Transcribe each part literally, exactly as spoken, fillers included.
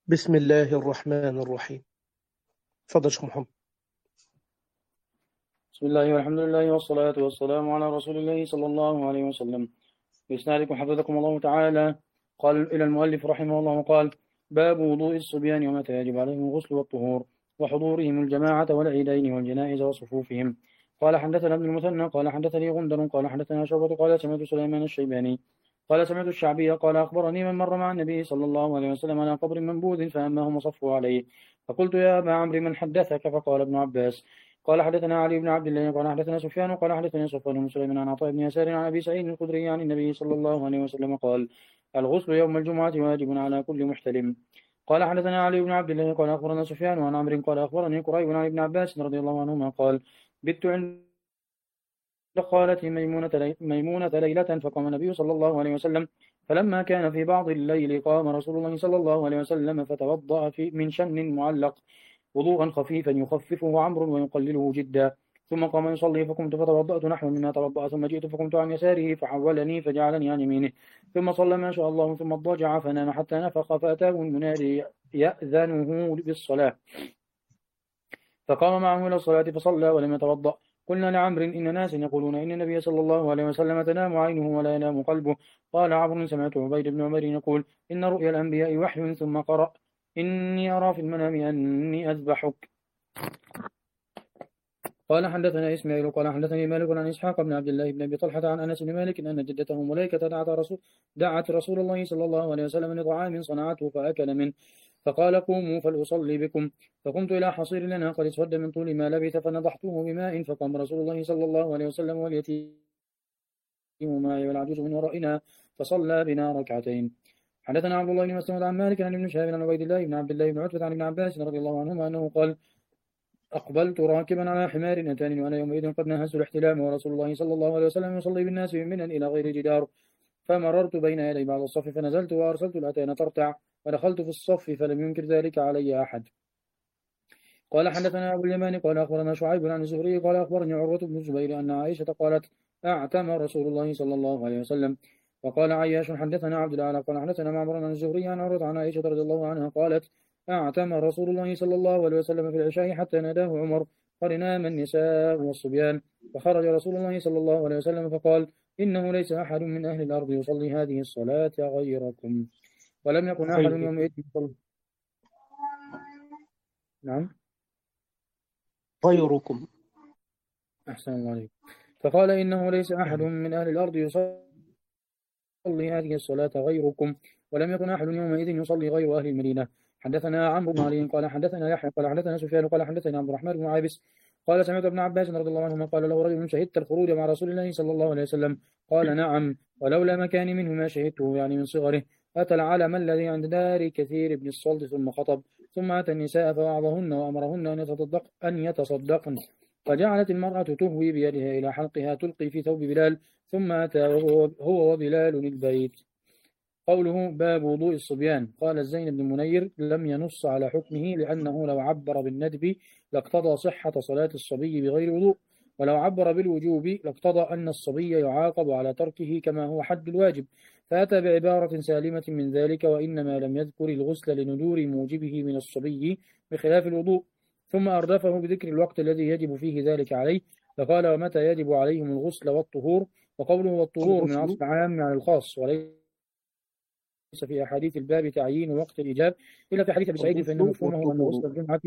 بسم الله الرحمن الرحيم. تفضل شيخ محمد. بسم الله والحمد لله والصلاة والسلام على رسول الله صلى الله عليه وسلم. بإسنادكم حفظكم الله تعالى. قال إلى المؤلف رحمه الله قال: باب وضوء الصبيان ومتى يجب عليهم الغسل والطهور وحضورهم الجماعة والعيدين والجنائز وصفوفهم. قال: حدثنا ابن المثنى قال حدثني غندر قال حدثنا شعبة قال سمعت سليمان الشيباني قال سمعت الشعبي قال: أخبرني من مر مع النبي صلى الله عليه وسلم على قبر منبوذ فأمهم وصفوا عليه، فقلت: يا أبا عمرو من حدثك؟ فقال: ابن عباس. قال: حدثنا علي بن عبد الله قال حدثنا سفيان قال حدثني صفوان بن سليمان عن عطاء بن يسار عن أبي سعيد الخدري عن النبي صلى الله عليه وسلم قال: الغسل يوم الجمعة واجب على كل محتلم. قال: حدثنا علي بن عبد الله قال أخبرنا سفيان عن عمرو قال أخبرني قريب عن ابن عباس رضي الله عنهما قال: بت عند خالتي ميمونة, ميمونة ليلة فقام النبي صلى الله عليه وسلم، فلما كان في بعض الليل قام رسول الله صلى الله عليه وسلم فتوضأ في من شن معلق وضوءا خفيفا يخففه عمرو ويقلله جدا، ثم قام يصلي فقمت فتوضأت نحو مما توضأ، ثم جئت فقمت عن يساره فحولني فجعلني عن يمينه، ثم صلى ما شاء الله ثم اضطجع فنام حتى نفخ فأتاه المنادي يأذنه بالصلاة، فقام معه إلى الصلاة فصلى ولم يتوضأ. قلنا لعمرو: إن ناس يقولون إن النبي صلى الله عليه وسلم تنام عينه ولا ينام قلبه. قال عمرو: سمعت عبيد بن عمر يقول: إن رؤيا الأنبياء وحي. ثم قرأ: إني أرى في المنام أني أذبحك. قال: حدثنا إسماعيل قال حدثني مالك عن إسحاق بن عبد الله بن أبي طلحة عن أنس بن مالك أن جدته مليكة دعت رسول, دعت رسول الله صلى الله عليه وسلم لطعام صنعته فأكل منه، فقال: قوموا فلأصلي بكم. فقمت إلى حصير لنا قد اسود من طول ما لبث فنضحته بماء، فقام رسول الله صلى الله عليه وسلم واليتيم معي والعجوز من ورائنا فصلى بنا ركعتين. حدثنا عبد الله بن مسعود عن مالك عن ابن شهاب عن عبيد الله بن عبد الله بن عتبة عن ابن عباس رضي الله عنهما أنه قال: أقبلت راكبا على حمار أتاني وأنا يومئذ قد نهزت الاحتلام ورسول الله صلى الله عليه وسلم يصلي بالناس من منى إلى غير جدار، فمررت بين يدي بعض الصف فنزلت وأرسلت الأتان ترتع ودخلت في الصف فلم ينكر ذلك علي أحد. قال: حدثنا أبو اليمان قال أخبرنا شعيب عن الزهري قال أخبرني عروة بن الزبير أن عائشة قالت: أعتم رسول الله صلى الله عليه وسلم. وقال عياش: حدثنا عبد الأعلى قال حدثنا معمر عن الزهري عن عروة عن عائشة رضي الله عنها قالت: أعتم رسول الله صلى الله عليه وسلم في العشاء حتى ناداه عمر قد نام النساء والصبيان، فخرج رسول الله صلى الله عليه وسلم فقال: إنه ليس أحد من أهل الأرض يصلي هذه الصلاة غيركم. ولم يكن أحد يومئذ يصلي. نعم غيركم. أحسن الله عليك. فقال: إنه ليس أحد من أهل الأرض يصلي هذه الصلاة غيركم. ولم يكن أحد يومئذ يصلي غير أهل المدينة. حدثنا عمرو بن علي قال حدثنا يحيى قال حدثنا سفيان قال حدثنا عبد الرحمن بن عابس قال: سمعت ابن عباس رضي الله عنهما قال له رجل: شهدت الخروج مع رسول الله صلى الله عليه وسلم؟ قال: نعم، ولولا مكاني منه ما شهدته، يعني من صغره. أتى العلم الذي عند دار كثير بن الصلت ثم خطب، ثم أتى النساء فوعظهن وأمرهن أن يتصدق أن يتصدقن، فجعلت المرأة تهوي بيدها إلى حلقها تلقي في ثوب بلال، ثم أتى هو وبلال البيت. قوله: باب وضوء الصبيان. قال الزين بن منير: لم ينص على حكمه، لأنه لو عبر بالندب لاقتضى صحة صلاة الصبي بغير وضوء، ولو عبر بالوجوب لاقتضى أن الصبي يعاقب على تركه كما هو حد الواجب، فأتى بعبارة سالمة من ذلك، وإنما لم يذكر الغسل لندور موجبه من الصبي بخلاف الوضوء، ثم أردفه بذكر الوقت الذي يجب فيه ذلك عليه، فقال: ومتى يجب عليهم الغسل والطهور. وقوله والطهور من عطف عام على الخاص، وليس في أحاديث الباب تعيين وقت الإجاب إلا في حديث أبي سعيد، فإن مفهومه أن غسل الجمعة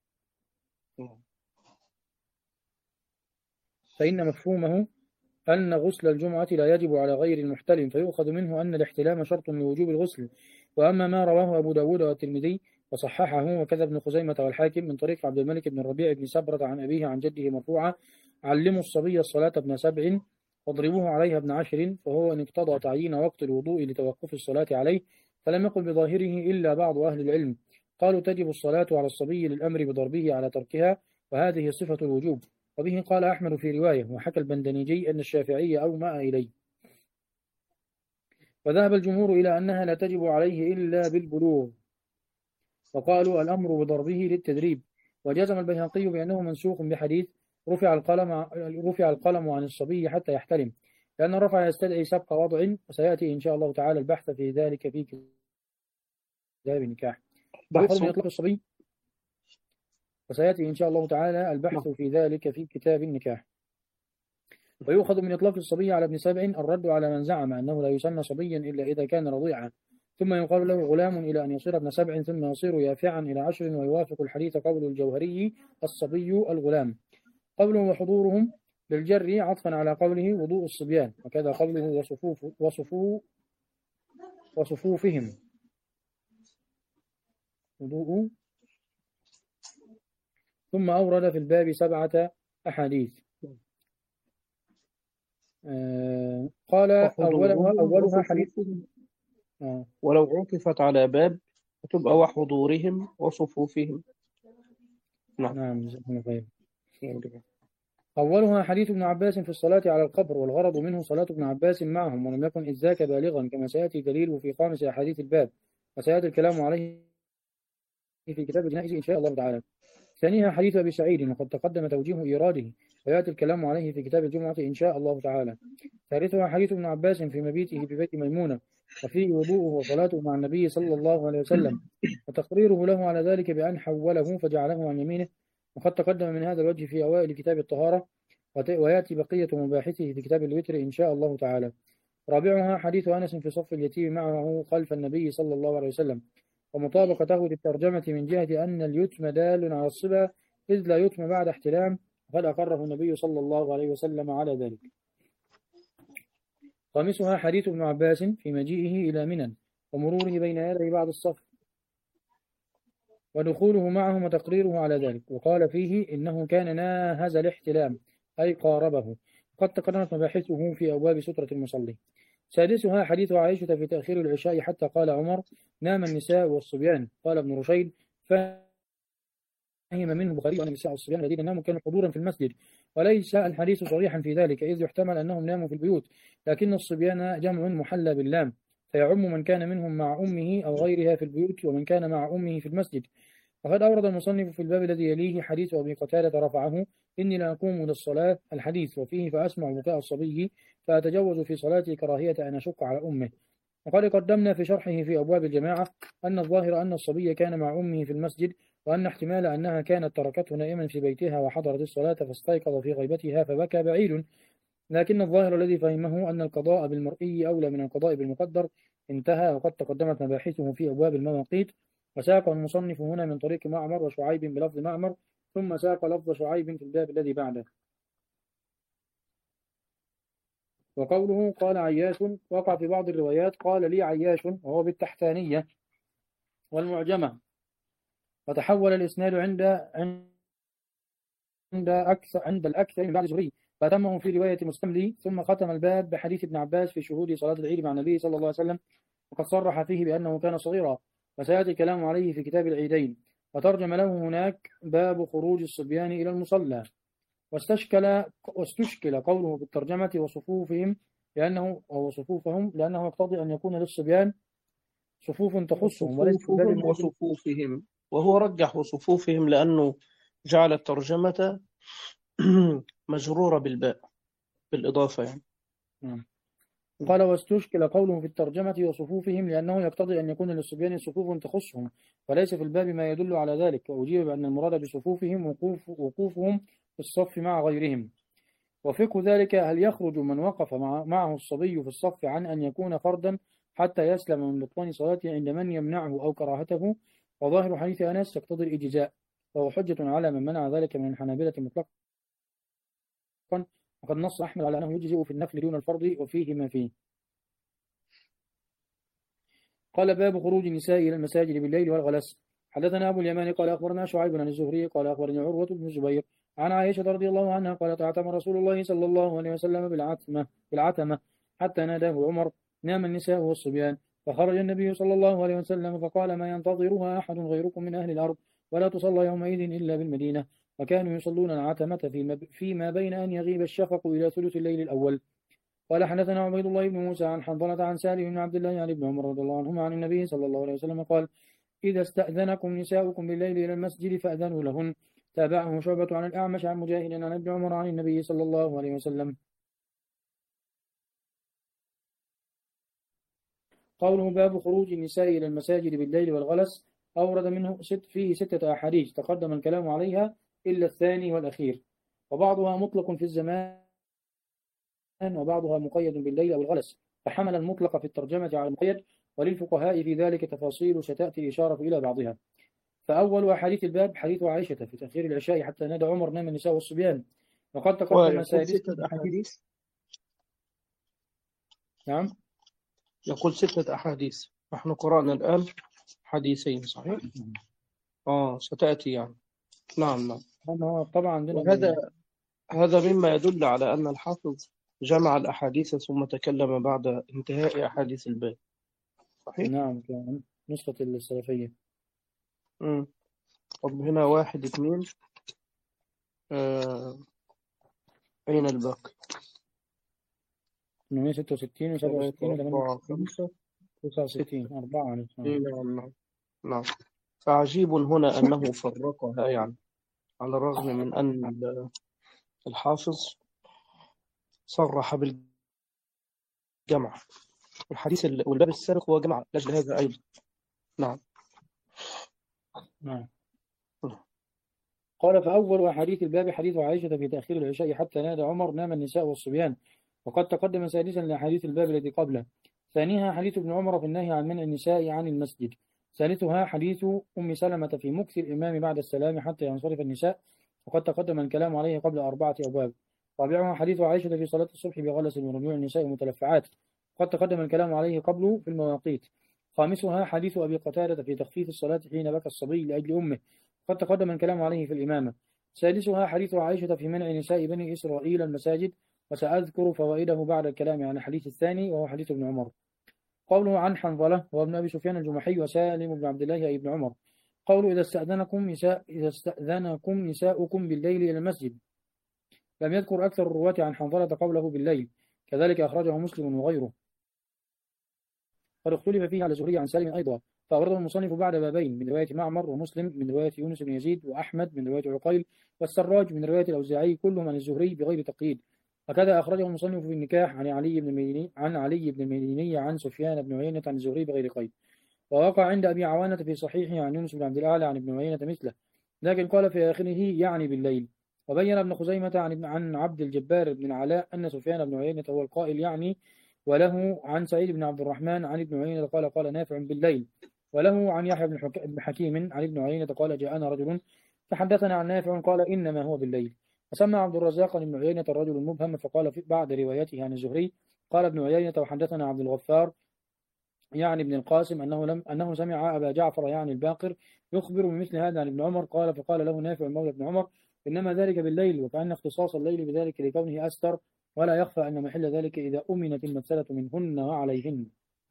فإن مفهومه أن غسل الجمعة لا يجب على غير المحتلم، فيؤخذ منه أن الاحتلام شرط لوجوب الغسل. وأما ما رواه أبو داود والترمذي وصححه وكذا ابن خزيمة والحاكم من طريق عبد الملك بن الربيع بن سبرة عن أبيه عن جده مرفوعا: علموا الصبي الصلاة ابن سبع واضربوه عليها ابن عشر، فهو إن اقتضى تعيين وقت الوضوء لتوقف الصلاة عليه، فلم يقل بظاهره إلا بعض أهل العلم. قالوا: تجب الصلاة على الصبي للأمر بضربه على تركها، وهذه صفة الوجوب. وبه قال أحمد في رواية، وحكى البندنيجي أن الشافعي أومأ إليه. وذهب الجمهور إلى أنها لا تجب عليه إلا بالبلوغ، وقالوا الأمر بضربه للتدريب. وجزم البيهقي بأنه منسوخ بحديث: رفع القلم رفع القلم عن الصبي حتى يحتلم، لأن الرفع يستدعي سبق وضع، وسيأتي إن شاء الله تعالى البحث في ذلك في كتاب النكاح. بحث. يؤخذ من إطلاق الصبي، وسيأتي إن شاء الله تعالى البحث في ذلك في كتاب النكاح. ويؤخذ من إطلاق الصبي على ابن سبع الرد على من زعم أنه لا يسمى صبيا إلا إذا كان رضيعا، ثم يقال له غلام إلى أن يصير ابن سبع، ثم يصير يافعا إلى عشر. ويوافق الحديث قول الجوهري الصبي الغلام. قوله وحضورهم بالجر عطفا على قوله وضوء الصبيان، وكذا قوله وصفوف وصفو وصفوفهم وضوء. ثم أورد في الباب سبعة أحاديث. آه قال أولها, أولها حديث آه ولو عطفت على باب تبقى وحضورهم وصفوفهم. نعم. نعم جزاكم الله خير. أولها حديث ابن عباس في الصلاة على القبر، والغرض منه صلاة ابن عباس معهم، ولم يكن إذ ذاك بالغا، كما سيأتي دليله في خامس أحاديث الباب، وسيأتي الكلام عليه في كتاب الجنائز إن شاء الله تعالى. ثانيها حديث أبي سعيد، وقد تقدم توجيه إيراده، ويأتي الكلام عليه في كتاب الجمعة إن شاء الله تعالى. ثالثها حديث ابن عباس في مبيته ببيت ميمونة، وفيه وضوءه وصلاته مع النبي صلى الله عليه وسلم، وتقريره له على ذلك بأن حوله فجعله عن يمينه، وقد تقدم من هذا الوجه في أوائل كتاب الطهارة، ويأتي بقية مباحثه في كتاب الوتر إن شاء الله تعالى. رابعها حديث أنس في صف اليتيم معه خلف النبي صلى الله عليه وسلم، ومطابقته للترجمة من جهة أن اليتم دال على الصبا، إذ لا يتم بعد احتلام، وقد أقره النبي صلى الله عليه وسلم على ذلك. خامسها حديث ابن عباس في مجيئه إلى منى ومروره بين يدي بعض الصف، ودخوله معهم وتقريره على ذلك، وقال فيه إنه كان ناهز الاحتلام أي قاربه، وقد تقدمت مباحثه في أبواب سترة المصلي. سادسها حديث عائشة في تأخير العشاء حتى قال عمر نام النساء والصبيان. قال ابن رشيد فهم منه البخاري أن النساء والصبيان الذين ناموا كانوا حضورا في المسجد، وليس الحديث صريحا في ذلك، إذ يحتمل أنهم ناموا في البيوت، لكن الصبيان جمع محلى باللام، فيعم من كان منهم مع أمه أو غيرها في البيوت، ومن كان مع أمه في المسجد. وقد أورد المصنف في الباب الذي يليه حديث أبي قتادة رفعه إني لا أقوم للصلاة الحديث، وفيه فأسمع بكاء الصبي فأتجوز في صلاتي كراهية أن أشق على أمه. وقد قدمنا في شرحه في أبواب الجماعة أن الظاهر أن الصبي كان مع أمه في المسجد، وأن احتمال أنها كانت تركته نائما في بيتها وحضرت الصلاة فاستيقظ في غيبتها فبكى بعيد، لكن الظاهر الذي فهمه أن القضاء بالمرئي أولى من القضاء بالمقدر. انتهى. وقد تقدمت مباحثه في أبواب المواقيت، وساق المصنف هنا من طريق معمر وشعيب بلفظ معمر، ثم ساق لفظ شعيب في الباب الذي بعده. وقوله قال عياش وقع في بعض الروايات قال لي عياش، وهو بالتحتانية والمعجمة، فتحول الإسناد عند عند أكثر عند الأكثر من بعد زهري، فتمه في رواية مستملي، ثم ختم الباب بحديث ابن عباس في شهود صلاة العيد مع النبي صلى الله عليه وسلم، وقد صرح فيه بأنه كان صغيرا، وسيأتي الكلام عليه في كتاب العيدين. وترجم له هناك باب خروج الصبيان إلى المصلى. واستشكل واستشكل قوله بالترجمة وصفوفهم لأنه أو صفوفهم لأنه يقتضي أن يكون للصبيان صفوف تخصهم وليس وصفوفهم وصفوفهم، وهو رجح وصفوفهم لأنه جعل الترجمة مجرورة بالباء بالإضافة يعني. نعم. قال واستشكل قوله في الترجمة وصفوفهم لأنه يقتضي أن يكون للصبيان صفوف تخصهم، وليس في الباب ما يدل على ذلك، وأجيب بأن المراد بصفوفهم وقوف وقوفهم في الصف مع غيرهم. وفقه ذلك هل يخرج من وقف مع معه الصبي في الصف عن أن يكون فردا حتى يسلم من بطلان صلاته عند من يمنعه أو كراهته؟ وظاهر حديث أنس يقتضي الإجزاء، وهو حجة على من منع ذلك من الحنابلة مطلقا، وقد نص أحمد على أنه يجزئ في النفل دون الفرض وفيه ما فيه. قال باب خروج النساء إلى المساجد بالليل والغلس. حدثنا أبو اليمان قال أخبرنا شعيب عن الزهري قال أخبرني عروة بن الزبير عن عائشة رضي الله عنها قالت اعتم رسول الله صلى الله عليه وسلم بالعتمة بالعتمة حتى ناداه عمر نام النساء والصبيان، فخرج النبي صلى الله عليه وسلم فقال ما ينتظرها أحد غيركم من أهل الأرض، ولا تصلى يومئذ إلا بالمدينة، وكانوا يصلون العتمة فيما بين أن يغيب الشفق إلى ثلث الليل الأول. قال حدثنا عبيد الله بن موسى عن حنظلة عن سالم بن عبد الله عن ابن عمر رضي الله عنهما عن النبي صلى الله عليه وسلم قال إذا استأذنكم نساؤكم بالليل إلى المسجد فأذنوا لهن. تابعه شعبة عن الأعمش عن مجاهد عن ابن عمر عن النبي صلى الله عليه وسلم. قوله باب خروج النساء إلى المساجد بالليل والغلس. أورد منه ست فيه ستة أحاديث تقدم الكلام عليها إلا الثاني والأخير، وبعضها مطلق في الزمان وبعضها مقيد بالليل أو الغلس، فحمل المطلق في الترجمة على المقيد، وللفقهاء في ذلك تفاصيل ستأتي الإشارة إلى بعضها. فأول أحاديث الباب حديث عائشة في تأخير العشاء حتى نادى عمر نام النساء والصبيان، وقد تقدم ويقول سادس ستة أحاديث. نعم يقول ستة أحاديث، نحن قرأنا الآن حديثين صحيح؟ آه ستأتي يعني. نعم نعم. أنا طبعا عندنا وهذا هذا مما يدل على أن الحافظ جمع الأحاديث ثم تكلم بعد انتهاء أحاديث الباب صحيح؟ نعم كان نسخة السلفية. مم. طب هنا واحد اثنين آه. أين الباقي؟ ثمانمائة وستة وستين وسبعة وستين ثلاثة أربعة وثمانية وستين خمسة تسعة وستين أربعة. نعم نعم نعم. فعجيب هنا أنه فرقها يعني على الرغم من أن الحافظ صرح بالجمع، الحديث والباب السابق هو جمع لأجل هذا أيضا. نعم نعم. قال فأول أحاديث الباب حديث عائشة في تأخير العشاء حتى نادى عمر نام النساء والصبيان، وقد تقدم سادسا لأحاديث الباب الذي قبله. ثانيها حديث ابن عمر في النهي عن منع النساء عن المسجد. ثالثها حديث أم سلمة في مكث الإمام بعد السلام حتى ينصرف النساء، وقد تقدم الكلام عليه قبل أربعة أبواب. رابعها حديث عائشة في صلاة الصبح بغلس من رجوع النساء المتلفعات، وقد تقدم الكلام عليه قبله في المواقيت. خامسها حديث أبي قتادة في تخفيف الصلاة حين بكى الصبي لأجل أمه، قد تقدم الكلام عليه في الإمامة. سادسها حديث عائشة في منع نساء بني إسرائيل المساجد، وسأذكر فوائده بعد الكلام عن الحديث الثاني وهو حديث ابن عمر. قوله عن حنظلة وابن أبي سفيان الجمحي وسالم بن عبد الله أي ابن عمر. قوله إذا استأذنكم نساء إذا استأذنكم نساؤكم بالليل إلى المسجد، لم يذكر أكثر الرواة عن حنظلة قوله بالليل، كذلك أخرجه مسلم وغيره. قد اختلف فيه على زهري عن سالم أيضا، فأورده المصنف بعد بابين من رواية معمر ومسلم من رواية يونس بن يزيد وأحمد من رواية عقيل والسراج من رواية الأوزاعي كلهم عن الزهري بغير تقييد. وكذا أخرجه المصنف في النكاح عن علي بن المديني عن علي بن المديني عن سفيان بن عيينة عن الزهري بغير قيد. ووقع عند أبي عوانة في صحيحه عن يونس بن عبد الأعلى عن ابن عيينة مثله، لكن قال في آخره يعني بالليل. وبين ابن خزيمة عن عن عبد الجبار بن العلاء أن سفيان بن عيينة هو القائل يعني، وله عن سعيد بن عبد الرحمن عن ابن عيينة قال قال نافع بالليل، وله عن يحيى بن حكيم عن ابن عيينة قال جاءنا رجل فحدثنا عن نافع قال إنما هو بالليل. وسمى عبد الرزاق عن ابن عيينة الرجل المبهم فقال في بعد روايته عن الزهري قال ابن عيينة وحدثنا عبد الغفار يعني ابن القاسم أنه لم أنه سمع أبا جعفر يعني الباقر يخبر بمثل هذا عن ابن عمر قال فقال له نافع مولى ابن عمر إنما ذلك بالليل، وكأن اختصاص الليل بذلك لكونه أستر، ولا يخفى أن محل ذلك إذا أمنت المسألة منهن وعليهن.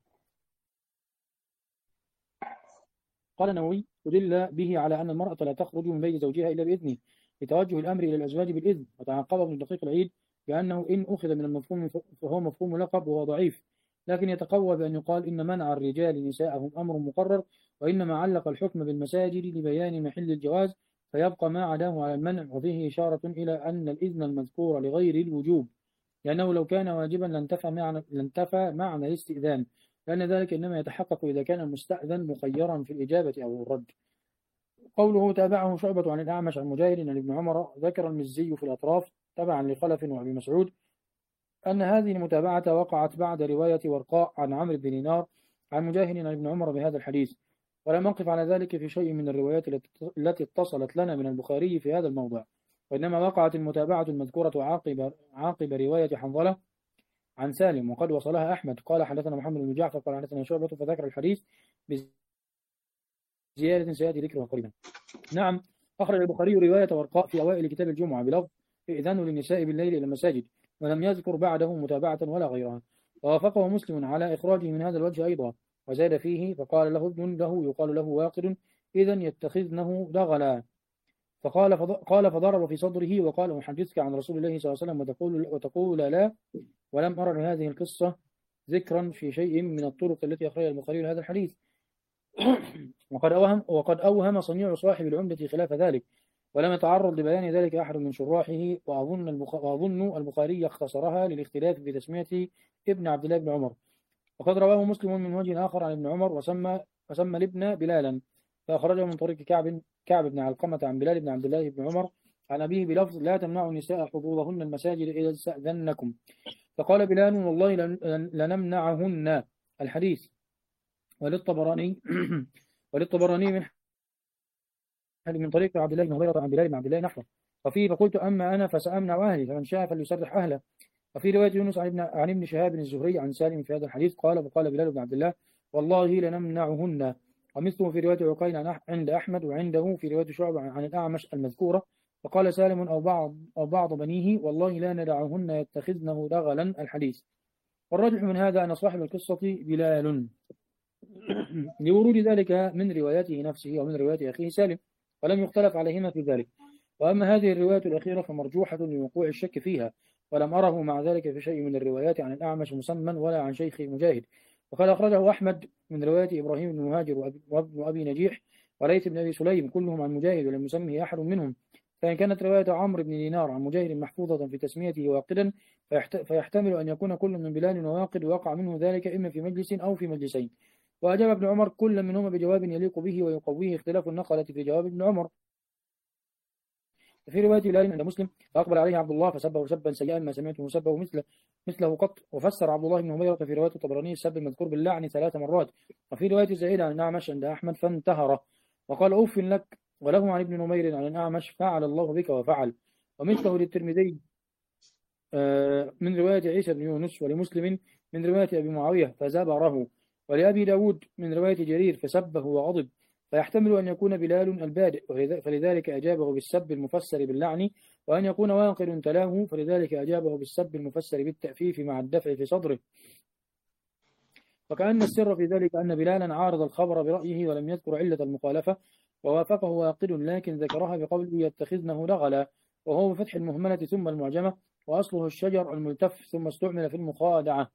قال النووي ودل به على أن المرأة لا تخرج من بيت زوجها إلا بإذنه لتوجه الأمر إلى الأزواج بالإذن. وتعقب ابن دقيق العيد بأنه إن أخذ من المفهوم فهو مفهوم لقب وهو ضعيف، لكن يتقوى بأن يقال إن منع الرجال نساءهم أمر مقرر، وإنما علق الحكم بالمساجد لبيان محل الجواز فيبقى ما عداه على المنع، وفيه إشارة إلى أن الإذن المذكور لغير الوجوب، لأنه لو كان واجبا لانتفى معنى, لانتفى معنى الاستئذان، لأن ذلك إنما يتحقق إذا كان المستأذن مخيرا في الإجابة أو الرد. قوله تابعه شعبة عن الأعمش عن مجاهد عن ابن عمر ذكر المزي في الأطراف تبعا لخلف وأبي مسعود أن هذه المتابعة وقعت بعد رواية ورقاء عن عمرو بن دينار عن مجاهد عن ابن عمر بهذا الحديث، ولم نقف على ذلك في شيء من الروايات التي اتصلت لنا من البخاري في هذا الموضع، وإنما وقعت المتابعة المذكورة عاقب عاقب رواية حنظلة عن سالم، وقد وصلها أحمد قال حدثنا محمد بن جعفر قال حدثنا شعبة فذكر الحديث بزيادة سيأتي ذكرها قريبا. نعم، أخرج البخاري رواية ورقاء في أوائل كتاب الجمعة بلفظ إذن للنساء بالليل إلى المساجد، ولم يذكر بعده متابعة ولا غيرها، ووافقه مسلم على إخراجه من هذا الوجه أيضا، وزاد فيه فقال له ابن له يقال له واقد إذن يتخذنه دغلا، فقال قال فضرب في صدره وقال أحدثك عن رسول الله صلى الله عليه وسلم وتقول, وتقول لا، ولم أرى هذه القصة ذكرا في شيء من الطرق التي أخرجها البخاري لهذا الحديث. وقد أوهم وقد أوهم صنيع صاحب العمدة خلاف ذلك، ولم يتعرض لبيان ذلك أحد من شراحه، وأظن وأظن البخاري اختصرها للاختلاف في تسمية ابن عبد الله بن عمر. وقد رواه مسلم من وجه آخر عن ابن عمر وسمى وسمى الابن بلالا، فأخرجه من طريق كعب كعب بن علقمة عن بلال بن عبد الله بن عمر عن أبيه بلفظ لا تمنعوا النساء حظوظهن المساجد إذا استأذنكم. فقال بلال والله لنمنعهن الحديث. وللطبراني وللطبراني من من طريق عبد الله بن هريرة عن بلال بن عبد الله نحوه. وفيه فقلت أما أنا فسأمنع أهلي فمن شاء فليسرح أهله. وفي رواية يونس عن ابن عن ابن شهاب الزهري عن سالم في هذا الحديث قال فقال بلال بن عبد الله والله لنمنعهن. ومثله في رواية عقيل عند أحمد وعنده في رواية شعبة عن الأعمش المذكورة. فقال سالم أو بعض أو بعض بنيه والله لا ندعهن يتخذنه رغلا الحديث. والراجح من هذا أن صاحب القصة بلال لورود ذلك من روايته نفسه ومن رواية أخيه سالم ولم يختلف عليهما في ذلك. وأما هذه الرواية الأخيرة فمرجوحة لوقوع الشك فيها ولم أره مع ذلك في شيء من الروايات عن الأعمش مسمى ولا عن شيخ مجاهد. وقد أخرجه أحمد من رواية إبراهيم بن مهاجر وابن أبي نجيح وليث بن أبي سليم كلهم عن مجاهد ولم يسمه أحد منهم. فإن كانت رواية عمرو بن دينار عن مجاهد محفوظة في تسميته واقدا فيحتمل أن يكون كل من بلال وواقد وقع منه ذلك إما في مجلس أو في مجلسين. وأجاب ابن عمر كل منهما بجواب يليق به ويقويه اختلاف النقلة في جواب ابن عمر. في رواية بلال عند مسلم فأقبل عليه عبد الله فسبه سبا سيئا ما سمعته سبه مثله مثله قط. وفسر عبد الله بن هريرة في رواية الطبراني السب المذكور باللعن ثلاث مرات. وفي رواية زائدة عن الأعمش عند أحمد فانتهر وقال أوف لك. وله عن ابن نمير عن الأعمش فعل الله بك وفعل. ومثله للترمذي من رواية عيسى بن يونس ولمسلم من رواية أبي معاوية فزبره. ولأبي داود من رواية جرير فسبه وغضب. فيحتمل أن يكون بلال البادئ فلذلك أجابه بالسب المفسر باللعن وأن يكون واقل تلاه فلذلك أجابه بالسب المفسر بالتأفيف مع الدفع في صدره. وكأن السر في ذلك أن بلالا عارض الخبر برأيه ولم يذكر علة المخالفة ووافقه واقل لكن ذكرها بقوله يتخذنه لغلا وهو بفتح المهملة ثم المعجمة وأصله الشجر الملتف ثم استعمل في المخادعة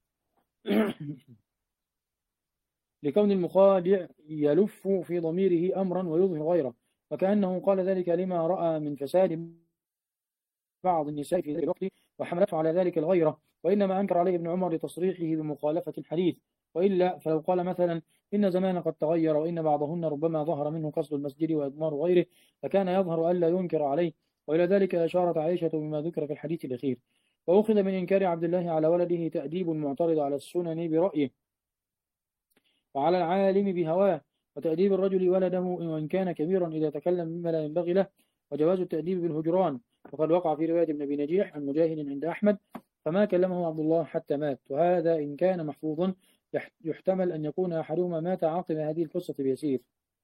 لكون المخادع يلف في ضميره أمرا ويظهر غيره. وكأنه قال ذلك لما رأى من فساد بعض النساء في ذلك الوقت وحملته على ذلك الغيرة. وإنما أنكر عليه ابن عمر لتصريحه بمخالفة الحديث. وإلا فلو قال مثلا إن زمان قد تغير وإن بعضهن ربما ظهر منه قصد المسجد وإضمار غيره فكان يظهر ألا ينكر عليه. وإلى ذلك أشارت عائشة بما ذكر في الحديث الأخير. وأخذ من إنكار عبد الله على ولده تأديب المعترض على السنن برأيه وعلى العالم بهواه وتأديب الرجل ولده وإن كان كبيرا إذا تكلم مما لا ينبغي له وجواز التأديب بالهجران. وقد وقع في رواية ابن أبي نجيح عن مجاهد عند أحمد فما كلمه عبد الله حتى مات. وهذا إن كان محفوظا يحتمل أن يكون أحدهما مات عقب هذه القصة بيسير.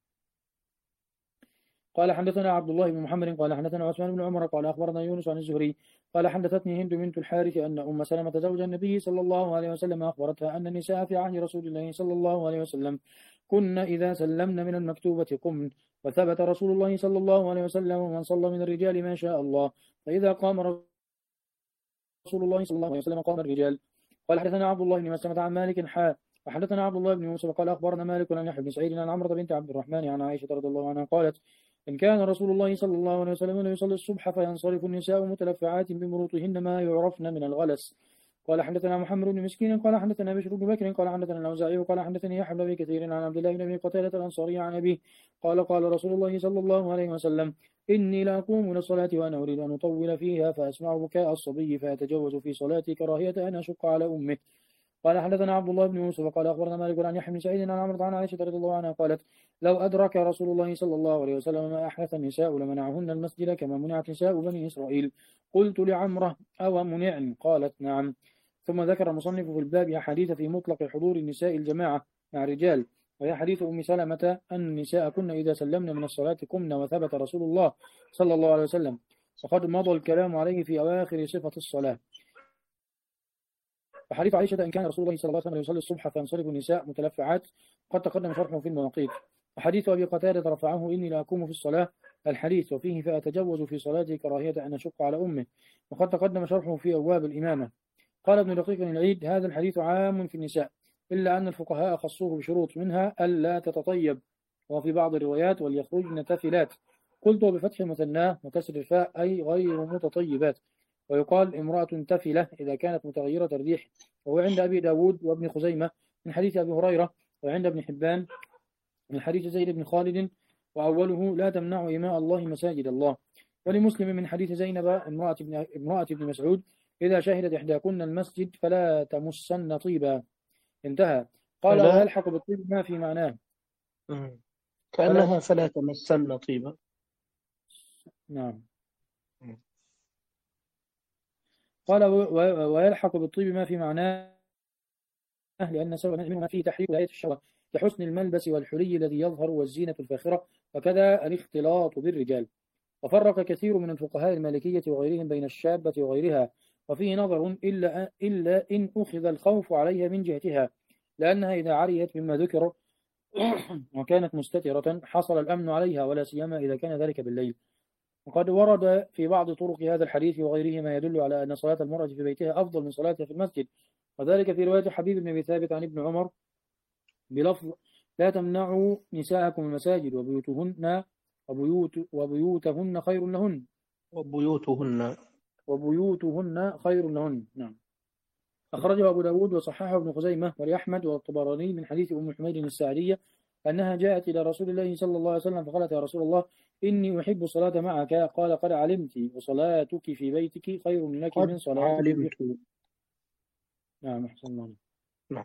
قال حدثنا عبد الله بن محمد قال حدثنا عثمان بن عمر قال أخبرنا يونس عن الزهري قال حدثتني هند بنت الحارث أن أم سلمة زوج النبي صلى الله عليه وسلم أخبرتها أن النساء في عهد رسول الله صلى الله عليه وسلم كن إذا سلمن من المكتوبة قمن. وثبت رسول الله صلى الله عليه وسلم ومن صلى من الرجال ما شاء الله فإذا قام رسول الله صلى الله عليه وسلم قام الرجال. قال حدثنا عبد الله بن مسلمة عن مالك حاء وحدثنا عبد الله بن يوسف قال أخبرنا مالك عن يحيى بن سعيد عن عمرو بنت عبد الرحمن عن عائشة رضي الله عنها قالت إن كان رسول الله صلى الله عليه وسلم يصلي الصبح فينصرف النساء متلفعات بمروطهن ما يعرفن من الغلس. قال حدثنا محمد بن مسكين قال حدثنا بشر بن بكر قال حدثنا الأوزاعي قال حدثني يحيى بن كثير عن عبد الله بن أبي قتادة الأنصاري عن أبيه قال قال رسول الله صلى الله عليه وسلم إني لا أقوم من الصلاة وأنا أريد أن أطول فيها فأسمع بكاء الصبي فأتجوز في صلاتي كراهية أن أشق على أمه. قال حدثنا عبد الله بن يوسف قال أخبرنا مالك عن يحيى بن سعيد عن عمرو عن عائشة رضي الله عنها قالت لو أدرك رسول الله صلى الله عليه وسلم ما أحدث النساء لمنعهن المسجد كما منعت نساء بني إسرائيل. قلت لعمرة أو منعن قالت نعم. ثم ذكر المصنف في الباب أحاديث في مطلق حضور النساء الجماعة مع الرجال وهي حديث أم سلمة أن النساء كن إذا سلمن من الصلاة قمن وثبت رسول الله صلى الله عليه وسلم وقد مضى الكلام عليه في أواخر صفة الصلاة. وحديث عائشة إن كان رسول الله صلى الله عليه وسلم يصلي الصبح فينصرف النساء متلفعات قد تقدم شرحه في المواقيت. وحديث أبي قتادة رفعه إني لا أقوم في الصلاة الحديث وفيه فأتجوز في صلاتي كراهية أن أشق على أمه وقد تقدم شرحه في أبواب الإمامة. قال ابن دقيق العيد هذا الحديث عام في النساء إلا أن الفقهاء خصوه بشروط منها ألا تتطيب وفي بعض الروايات وليخرجن تافلات. قلت بفتح مثناه وكسر الفاء أي غير متطيبات. ويقال امرأة تفلة إذا كانت متغيرة الريح وهو عند أبي داود وابن خزيمة من حديث أبي هريرة وعند ابن حبان من حديث زيد بن خالد وأوله لا تمنعوا إماء الله مساجد الله. ولمسلم من حديث زينب امرأة ابن, امرأة ابن مسعود إذا شهدت إحداكن المسجد فلا تمسن طيبا. انتهى. قال فلا ويلحق بالطيب ما في معناه. مم. فلا كأنها فلا تمسن طيبا. نعم. مم. قال و- و- ويلحق بالطيب ما في معناه لأن سبب منه فيه تحريك ولاية الشهوة كحسن الملبس والحلي الذي يظهر والزينة الفاخرة، وكذا الاختلاط بالرجال. وفرق كثير من الفقهاء المالكية وغيرهم بين الشابة وغيرها، وفيه نظر إلا, إلا إن أخذ الخوف عليها من جهتها، لأنها إذا عريت مما ذكر وكانت مستترة حصل الأمن عليها، ولا سيما إذا كان ذلك بالليل. وقد ورد في بعض طرق هذا الحديث وغيره ما يدل على أن صلاة المرأة في بيتها أفضل من صلاتها في المسجد، وذلك في رواية حبيب بن أبي ثابت عن ابن عمر بلفظ لا تمنعوا نساءكم المساجد وبيوتهن وبيوت وبيوتهن خير لهن وبيوتهن وبيوتهن خير لهن. نعم. أخرجه أبو داود وصححه ابن خزيمة ولأحمد والطبراني من حديث أم حميد الساعدية أنها جاءت إلى رسول الله صلى الله عليه وسلم فقالت يا رسول الله إني أحب الصلاة معك. قال قد علمت وصلاتك في بيتك خير لك قد من صلاتك في علمت. حجرتك. نعم أحسن الله. نعم.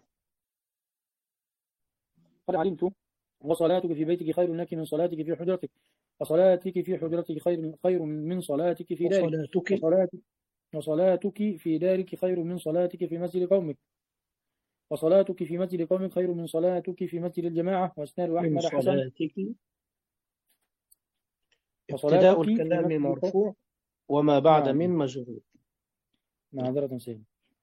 قد علمت وصلاتك في بيتك خير لك من صلاتك في حجرتك، وصلاتك في حجرتك خير خير من صلاتك في دارك، وصلاتك وصلاتك وصلاتك في دارك خير من صلاتك في مسجد قومك، وصلاتك في مسجد قومك خير من صلاتك في مسجد الجماعة. وإسناد من أحمد حسن. صلاتك. ابتداء وصلاتك في الكلام مسجد قومك. مرفوع وما بعد نعم من مجرور. معذرة سيدي.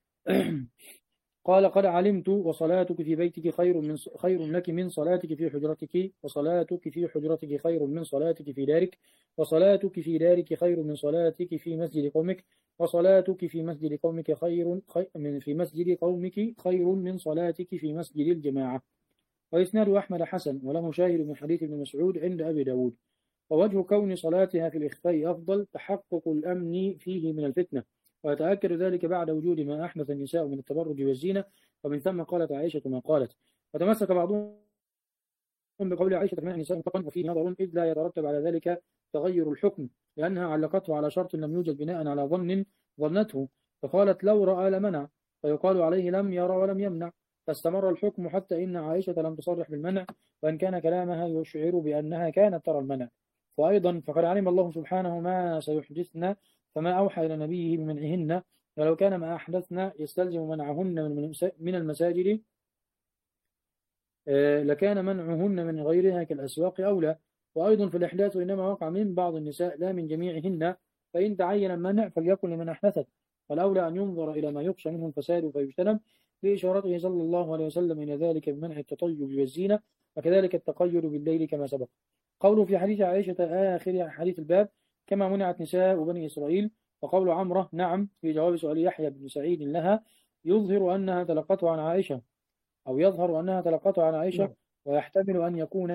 قال قد علمت وصلاتك في بيتك خير من خير لك من صلاتك في حجرتك، وصلاتك في حجرتك خير من صلاتك في دارك، وصلاتك في دارك خير من صلاتك في مسجد قومك، وصلاتك في مسجد قومك خير خي من في مسجد قومك خير من صلاتك في مسجد الجماعة. وإسناد أحمد حسن وله شاهد من حديث ابن مسعود عند أبي داود. ووجه كون صلاتها في الإخفاء أفضل تحقق الأمن فيه من الفتنة، ويتأكد ذلك بعد وجود ما أحدث النساء من التبرج والزينة، ومن ثم قالت عائشة ما قالت. وتمسك بعضهم بقول عائشة من النساء مطلقا، وفيه نظر إذ لا يترتب على ذلك تغير الحكم، لأنها علقته على شرط لم يوجد بناء على ظن ظنته، فقالت لو رأى لمنع، فيقال عليه لم يرى ولم يمنع، فاستمر الحكم حتى إن عائشة لم تصرح بالمنع، وإن كان كلامها يشعر بأنها كانت ترى المنع. وأيضا فقد علم الله سبحانه ما سيحدثن فما أوحى إلى نبيه بمنعهن، ولو كان ما أحدثن يستلزم منعهن من المساجد لكان منعهن من غيرها كالأسواق أولى. وأيضا في الإحداث إنما وقع من بعض النساء لا من جميعهن، فإن تعين المنع فليكن لمن أحدثت، والأولى أن ينظر إلى ما يخشى منه الفساد فيجتنب، لإشارته صلى الله عليه وسلم إلى ذلك بمنع التطيب والزينة، وكذلك التقيد بالليل كما سبق. قوله في حديث عائشة آخر حديث الباب كما منعت نساء بني إسرائيل. وقول عمرة نعم في جواب سؤال يحيى بن سعيد لها يظهر أنها تلقته عن عائشة، أو يظهر أنها تلقته عن عائشة، ويحتمل أن يكون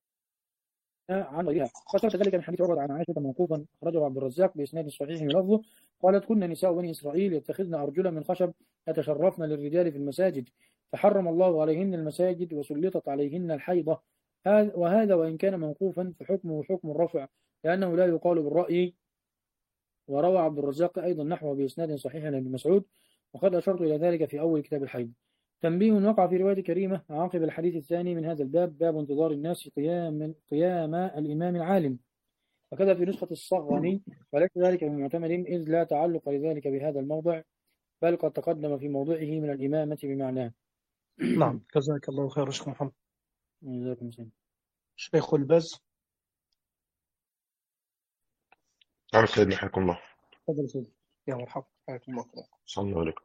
عن غيرها. فثبت ذلك من حديث عروة عن عائشة موقوفا أخرجه عبد الرزاق بإسناد صحيح لفظه قالت كنا نساء بني إسرائيل يتخذن أرجلا من خشب يتشرفن للرجال في المساجد، فحرم الله عليهن المساجد وسلطت عليهن الحيضة. وهذا وإن كان موقوفا فحكمه حكم الرفع، لأنه لا يقال بالرأي. وروى عبد الرزاق أيضا نحوه بإسناد صحيح عن ابن مسعود، وقد أشرت إلى ذلك في أول كتاب الحيض. تنبيه وقع في رواية كريمة عقب الحديث الثاني من هذا الباب باب انتظار الناس قيام قيام الإمام العالم، وكذا في نسخة الصغني، وليس ذلك بمعتمد إذ لا تعلق لذلك بهذا الموضع، بل قد تقدم في موضعه من الإمامة بمعناه. نعم جزاك الله خير شيخ محمد. جزاكم الله. شيخ البز. نعم سيدنا حياكم الله. تفضل سيدي. يا مرحبا حياكم الله. صلى الله عليكم.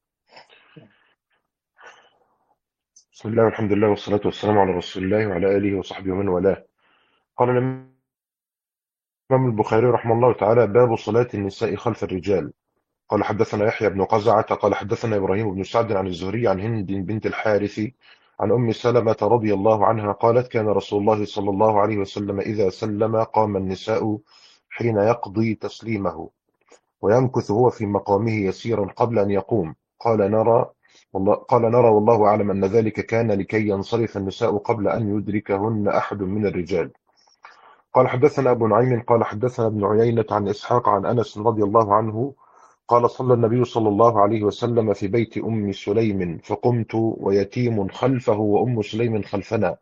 بسم الله والحمد لله والصلاة والسلام على رسول الله وعلى آله وصحبه ومن والاه. قال الإمام البخاري رحمه الله تعالى باب صلاة النساء خلف الرجال. قال حدثنا يحيى بن قزعة قال حدثنا إبراهيم بن سعد عن الزهري عن هند بنت الحارث عن أم سلمة رضي الله عنها قالت كان رسول الله صلى الله عليه وسلم إذا سلم قام النساء حين يقضي تسليمه ويمكث هو في مقامه يسيرا قبل أن يقوم. قال نرى والله قال نرى والله أعلم أن ذلك كان لكي ينصرف النساء قبل أن يدركهن أحد من الرجال. قال حدثنا أبو نعيم قال حدثنا ابن عيينة عن إسحاق عن أنس رضي الله عنه قال صلى النبي صلى الله عليه وسلم في بيت أم سليم فقمت ويتيم خلفه وأم سليم خلفنا.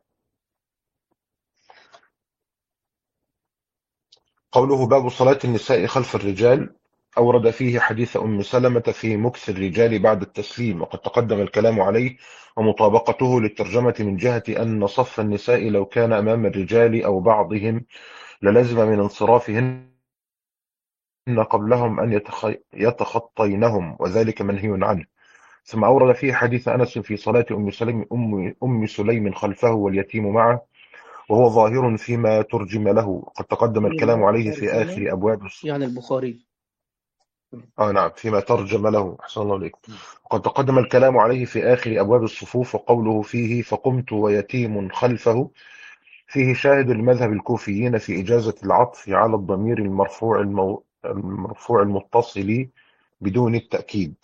قوله باب صلاة النساء خلف الرجال أورد فيه حديث أم سلمة في مكث الرجال بعد التسليم، وقد تقدم الكلام عليه ومطابقته للترجمة من جهة أن صف النساء لو كان أمام الرجال أو بعضهم للزم من انصرافهن قبلهم أن يتخ- يتخطينهم، وذلك منهي عنه. ثم أورد فيه حديث أنس في صلاة أم سليم أم أم سليم خلفه واليتيم معه، وهو ظاهر فيما ترجم له، قد تقدم الكلام فيما عليه في ترجم آخر أبواب الص- يعني البخاري. آه نعم، فيما ترجم له، أحسن الله عليك. وقد تقدم الكلام عليه في آخر أبواب الصفوف، وقوله فيه فقمت ويتيم خلفه فيه شاهد المذهب الكوفيين في إجازة العطف على الضمير المرفوع المو... المرفوع المتصل بدون التأكيد.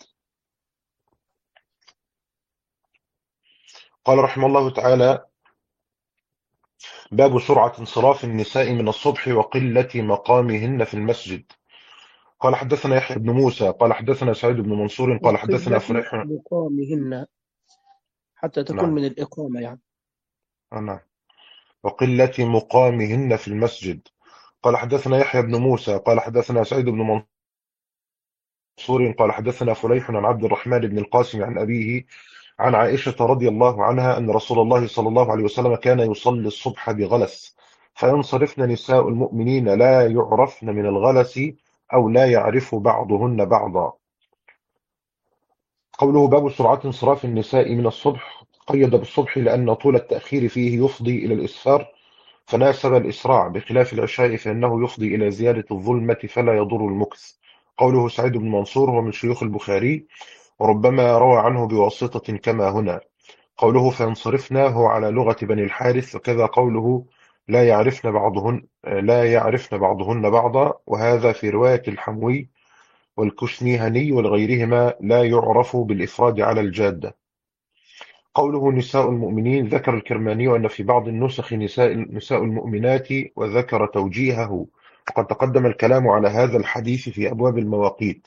قال رحمه الله تعالى: باب سرعة انصراف النساء من الصبح وقلة مقامهن في المسجد. قال حدثنا يحيى بن موسى قال حدثنا سعيد بن منصور قال حدثنا وقلة فريح. مقامهن حتى تكون نعم. من الإقامة يعني. آه، نعم. وقلة مقامهن في المسجد. قال حدثنا يحيى بن موسى قال حدثنا سعيد بن منصور قال حدثنا فليح عن عبد الرحمن بن القاسم عن أبيه عن عائشة رضي الله عنها أن رسول الله صلى الله عليه وسلم كان يصلي الصبح بغلس، فينصرفن نساء المؤمنين لا يعرفن من الغلس أو لا يعرف بعضهن بعضا. قوله باب سرعة انصراف النساء من الصبح، قيد بالصبح لأن طول التأخير فيه يفضي إلى الإسفار فناسب الإسراع، بخلاف العشاء فإنه يفضي إلى زيادة الظلمة فلا يضر المكث. قوله سعيد بن منصور هو من شيوخ البخاري، وربما روى عنه بواسطة كما هنا. قوله فينصرفنا هو على لغة بني الحارث، وكذا قوله لا يعرفن بعضهن لا يعرفن بعضهن بعضا، وهذا في رواية الحموي والكشميهني ولغيرهما لا يعرف بالإفراد على الجادة. قوله نساء المؤمنين ذكر الكرماني أن في بعض النسخ نساء نساء المؤمنات، وذكر توجيهه، وقد تقدم الكلام على هذا الحديث في أبواب المواقيت.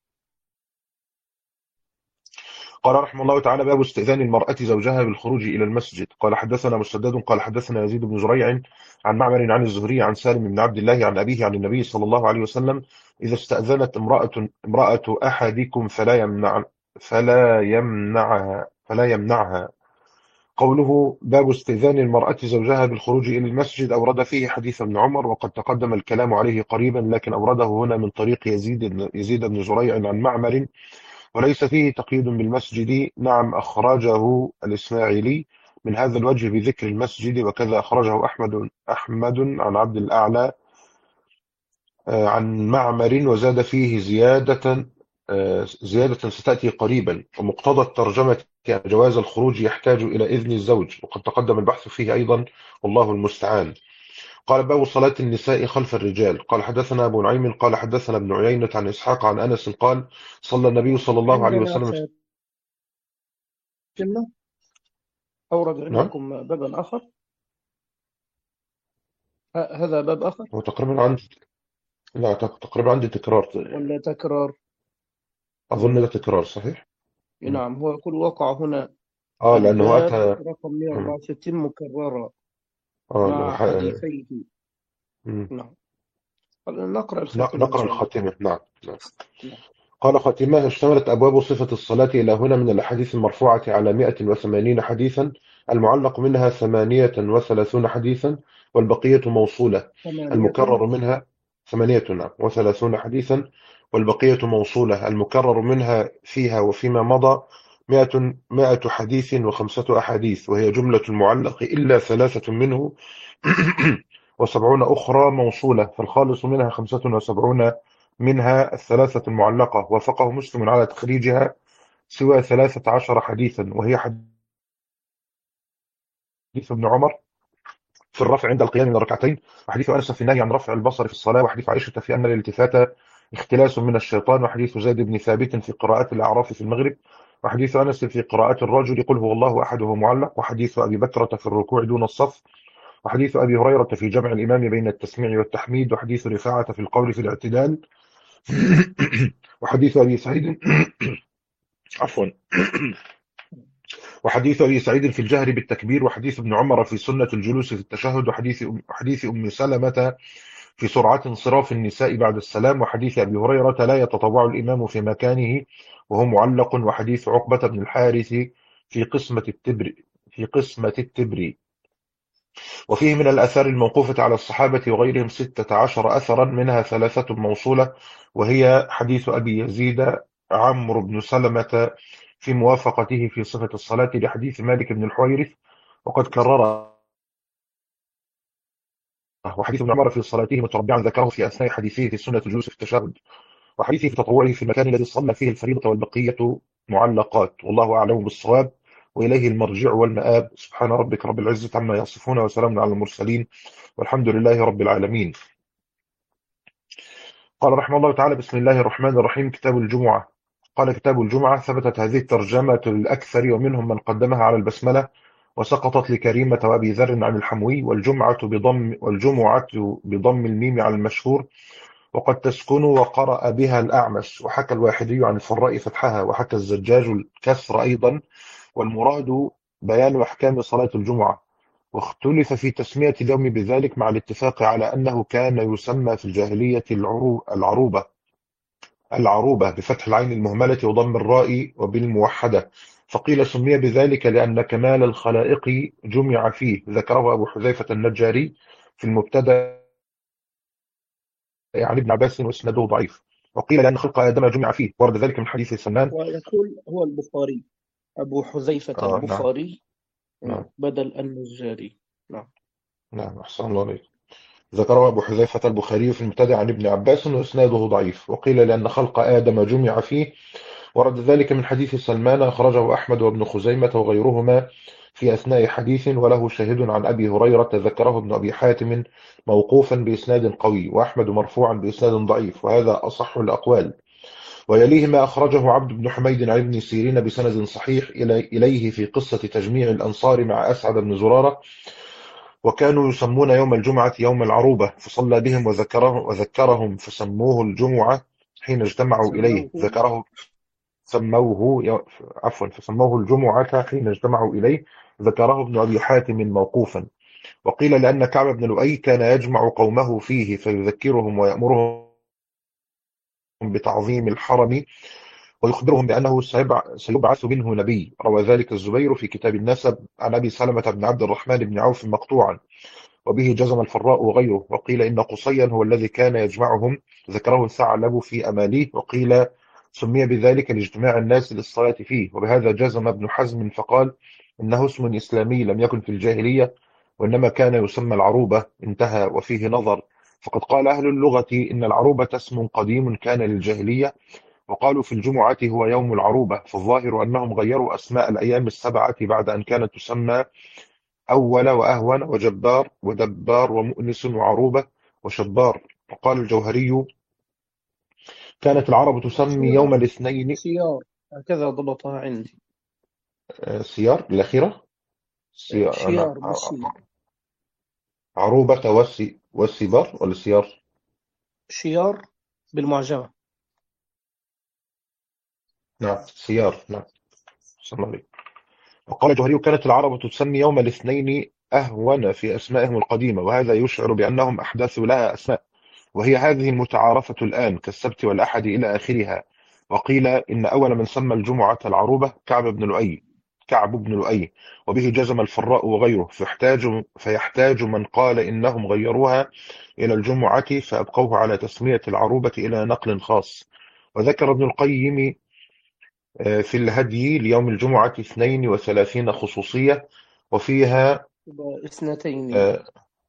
قال رحمه الله تعالى: باب استئذان المرأة زوجها بالخروج إلى المسجد. قال حدثنا مسدد قال حدثنا يزيد بن زريع عن معمر عن الزهري عن سالم بن عبد الله عن أبيه عن النبي صلى الله عليه وسلم: إذا استأذنت امرأة امرأة أحدكم فلا يمنع فلا يمنعها فلا يمنعها. قوله باب استئذان المرأة زوجها بالخروج إلى المسجد أورد فيه حديث ابن عمر، وقد تقدم الكلام عليه قريبا، لكن أورده هنا من طريق يزيد يزيد بن زريع عن معمر، وليس فيه تقييد بالمسجد. نعم، أخرجه الإسماعيلي من هذا الوجه بذكر المسجد، وكذا أخرجه أحمد أحمد عن عبد الأعلى آه، عن معمر، وزاد فيه زيادة آه، زيادة ستأتي قريبا. ومقتضى الترجمة أن جواز الخروج يحتاج إلى إذن الزوج، وقد تقدم البحث فيه أيضا، والله المستعان. قال باب صلاة النساء خلف الرجال. قال حدثنا أبو نعيم قال حدثنا ابن عيينة عن إسحاق عن أنس قال صلى النبي صلى الله عليه عندنا وسلم. فاتنة أورد نعم، عندكم بابا آخر. ه- هذا باب آخر هو تقريبا عندي، لا تقريبا عندي تكرار، ولا تكرار؟ أظن ده تكرار صحيح. مم. نعم، هو يقول وقع هنا اه لأنه الباب أتى. رقم مم. مئة وأربعة وستين مكررة اه لأنه مع ح... حديثيه. مم. نعم، قال نقرأ ن- الخاتمة إن نقرأ شاء الله. الخاتمة. نعم. نعم. نعم. قال خاتمة: اشتملت أبواب صفة الصلاة إلى هنا من الأحاديث المرفوعة على مئة وثمانين حديثا، المعلق منها ثمانية وثلاثون حديثا، والبقية موصولة. ثمانية. المكرر منها ثمانية نعم وثلاثون حديثا، والبقية موصولة. المكرر منها فيها وفيما مضى مئة مئة حديث وخمسة أحاديث، وهي جملة المعلق إلا ثلاثة منه وسبعون أخرى موصولة، فالخالص منها خمسة وسبعون، منها الثلاثة المعلقة، وافقه مسلم على تخريجها سوى ثلاثة عشر حديثا، وهي حديث ابن عمر في الرفع عند القيام من الركعتين، وحديث أنس في النهي عن رفع البصر في الصلاة، وحديث عائشة في أن الالتفات اختلاس من الشيطان، وحديث زيد بن ثابت في قراءة الأعراف في المغرب، وحديث أنس في قراءة الرجل قل هو الله أحد وهو معلق، وحديث أبي بكرة في الركوع دون الصف، وحديث أبي هريرة في جمع الإمام بين التسميع والتحميد، وحديث رفاعة في القول في الاعتدال، وحديث أبي سعيد عفوا وحديث أبي سعيد في الجهر بالتكبير، وحديث ابن عمر في سنة الجلوس في التشهد، وحديث أم حديث أم سلمة في سرعة انصراف النساء بعد السلام، وحديث أبي هريرة لا يتطوع الإمام في مكانه وهو معلق، وحديث عقبة بن الحارث في قسمة التبر في قسمة التبر. وفيه من الآثار الموقوفة على الصحابة وغيرهم ستة عشر أثرا، منها ثلاثة موصولة، وهي حديث أبي يزيد عمرو بن سلمة في موافقته في صفة الصلاة لحديث مالك بن الحويرث وقد كرره، وحديث ابن عمر في صلاته متربعا ذكره في أثناء حديثه في سنة الجلوس في التشهد، وحديثه في تطوعه في المكان الذي صلى فيه الفريضة والبقية معلقات، والله أعلم بالصواب، وإليه المرجع والمآب. سبحان ربك رب العزة عما يصفون، وسلام على المرسلين، والحمد لله رب العالمين. قال رحمه الله تعالى: بسم الله الرحمن الرحيم. كتاب الجمعة. قال: كتاب الجمعة. ثبتت هذه الترجمة للأكثر، ومنهم من قدمها على البسملة، وسقطت لكريمة وأبي ذر عن الحموي، والجمعة بضم والجمعة بضم الميم على المشهور، وقد تسكن، وقرأ بها الأعمش، وحكى الواحدي عن الفراء فتحها، وحكى الزجاج الكسر أيضا، والمراد بيان أحكام صلاة الجمعة. واختلف في تسمية اليوم بذلك، مع الاتفاق على أنه كان يسمى في الجاهلية العرو- العروبة العروبة بفتح العين المهملة وضم الراء وبالموحدة، فقيل سمي بذلك لأن كمال الخلائق جمع فيه، ذكره أبو حذيفة النجاري في المبتدأ عن ابن عباس واسناده ضعيف، وقيل لأن خلق آدم جمع فيه، ورد ذلك من حديث سنان. ويقول هو البخاري، أبو حذيفة آه نعم البخاري نعم بدل النجاري. نعم. نعم أحسن الله عليك. ذكره أبو حذيفة البخاري في المبتدأ عن ابن عباس واسناده ضعيف، وقيل لأن خلق آدم جمع فيه، ورد ذلك من حديث سلمان أخرجه أحمد وابن خزيمة وغيرهما في أثناء حديث وله شاهد عن أبي هريرة، ذكره ابن أبي حاتم موقوفا بإسناد قوي، وأحمد مرفوعا بإسناد ضعيف، وهذا أصح الأقوال. ويليه ما أخرجه عبد بن حميد عن ابن سيرين بسند صحيح إليه في قصة تجميع الأنصار مع أسعد بن زرارة، وكانوا يسمون يوم الجمعة يوم العروبة، فصلى بهم وذكرهم, وذكرهم فسموه الجمعة حين اجتمعوا إليه، سموه ذكره سموه يو- عفوا فسموه الجمعة حين اجتمعوا إليه، ذكره ابن أبي حاتم موقوفا. وقيل لأن كعب بن لؤي كان يجمع قومه فيه فيذكرهم ويأمرهم بتعظيم الحرم، ويخبرهم بأنه سيبع- سيبعث منه نبي. روى ذلك الزبير في كتاب النسب عن أبي سلمة بن عبد الرحمن بن عوف مقطوعا، وبه جزم الفراء وغيره. وقيل إن قصيا هو الذي كان يجمعهم، ذكره الثعلب في أماليه. وقيل سمي بذلك لاجتماع الناس للصلاة فيه، وبهذا جزم ابن حزم فقال إنه اسم إسلامي لم يكن في الجاهلية، وإنما كان يسمى العروبة. انتهى. وفيه نظر، فقد قال أهل اللغة إن العروبة اسم قديم كان للجاهلية، وقالوا في الجمعة هو يوم العروبة، فالظاهر أنهم غيروا أسماء الأيام السبعة بعد أن كانت تسمى أول وأهون وجبار ودبار ومؤنس وعروبة وشبار. وقال الجوهري: كانت العرب تسمي شيار يوم الاثنين. شيار هكذا ضبطها عندي. آه، سيار الأخيرة. سيار أنا شيار بالسين. عروبة والسي والسيبار ولا سيار. شيار بالمعجمة. نعم سيار نعم. صلى الله عليه. وقال الجوهري: كانت العرب تسمي يوم الاثنين أهون في أسمائهم القديمة، وهذا يشعر بأنهم أحدثوا لها أسماء، وهي هذه المتعارفة الآن كالسبت والأحد إلى آخرها. وقيل إن أول من سمى الجمعة العروبة كعب بن لؤي كعب بن لؤي وبه جزم الفراء وغيره، فيحتاج, فيحتاج من قال إنهم غيروها إلى الجمعة فأبقوه على تسمية العروبة إلى نقل خاص. وذكر ابن القيم آه، في الهدي ليوم الجمعة اثنين وثلاثين خصوصية، وفيها يبقى اثنتين. آه،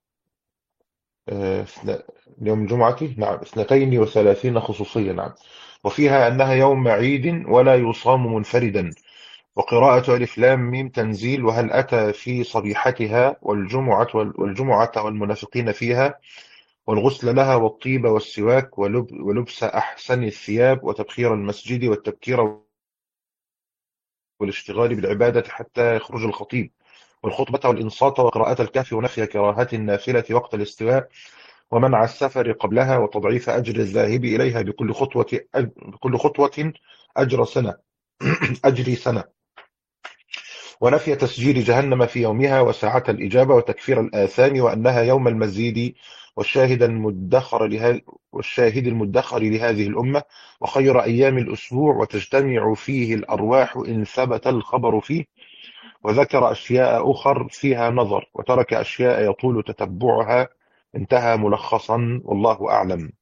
آه، اثنا- يوم الجمعة نعم اثنتين وثلاثين خصوصية نعم، وفيها أنها يوم عيد ولا يصام منفردا. وقراءة ألف لام ميم تنزيل وهل أتى في صبيحتها، والجمعة وال- والجمعة والمنافقين فيها، والغسل لها والطيب والسواك ولب ولبس أحسن الثياب وتبخير المسجد والتبكير والاشتغال بالعبادة حتى يخرج الخطيب. والخطبة والإنصات وقراءة الكهف ونفي كراهة النافلة وقت الاستواء ومنع السفر قبلها وتضعيف أجر الذاهب إليها بكل خطوة بكل خطوة أجر سنة أجر سنة ونفي تسجيل جهنم في يومها وساعة الإجابة وتكفير الآثام وأنها يوم المزيد والشاهد المدخر لها والشاهد المدخر لهذه الأمة وخير أيام الأسبوع وتجتمع فيه الأرواح إن ثبت الخبر فيه وذكر أشياء أخر فيها نظر وترك أشياء يطول تتبعها انتهى ملخصا والله أعلم.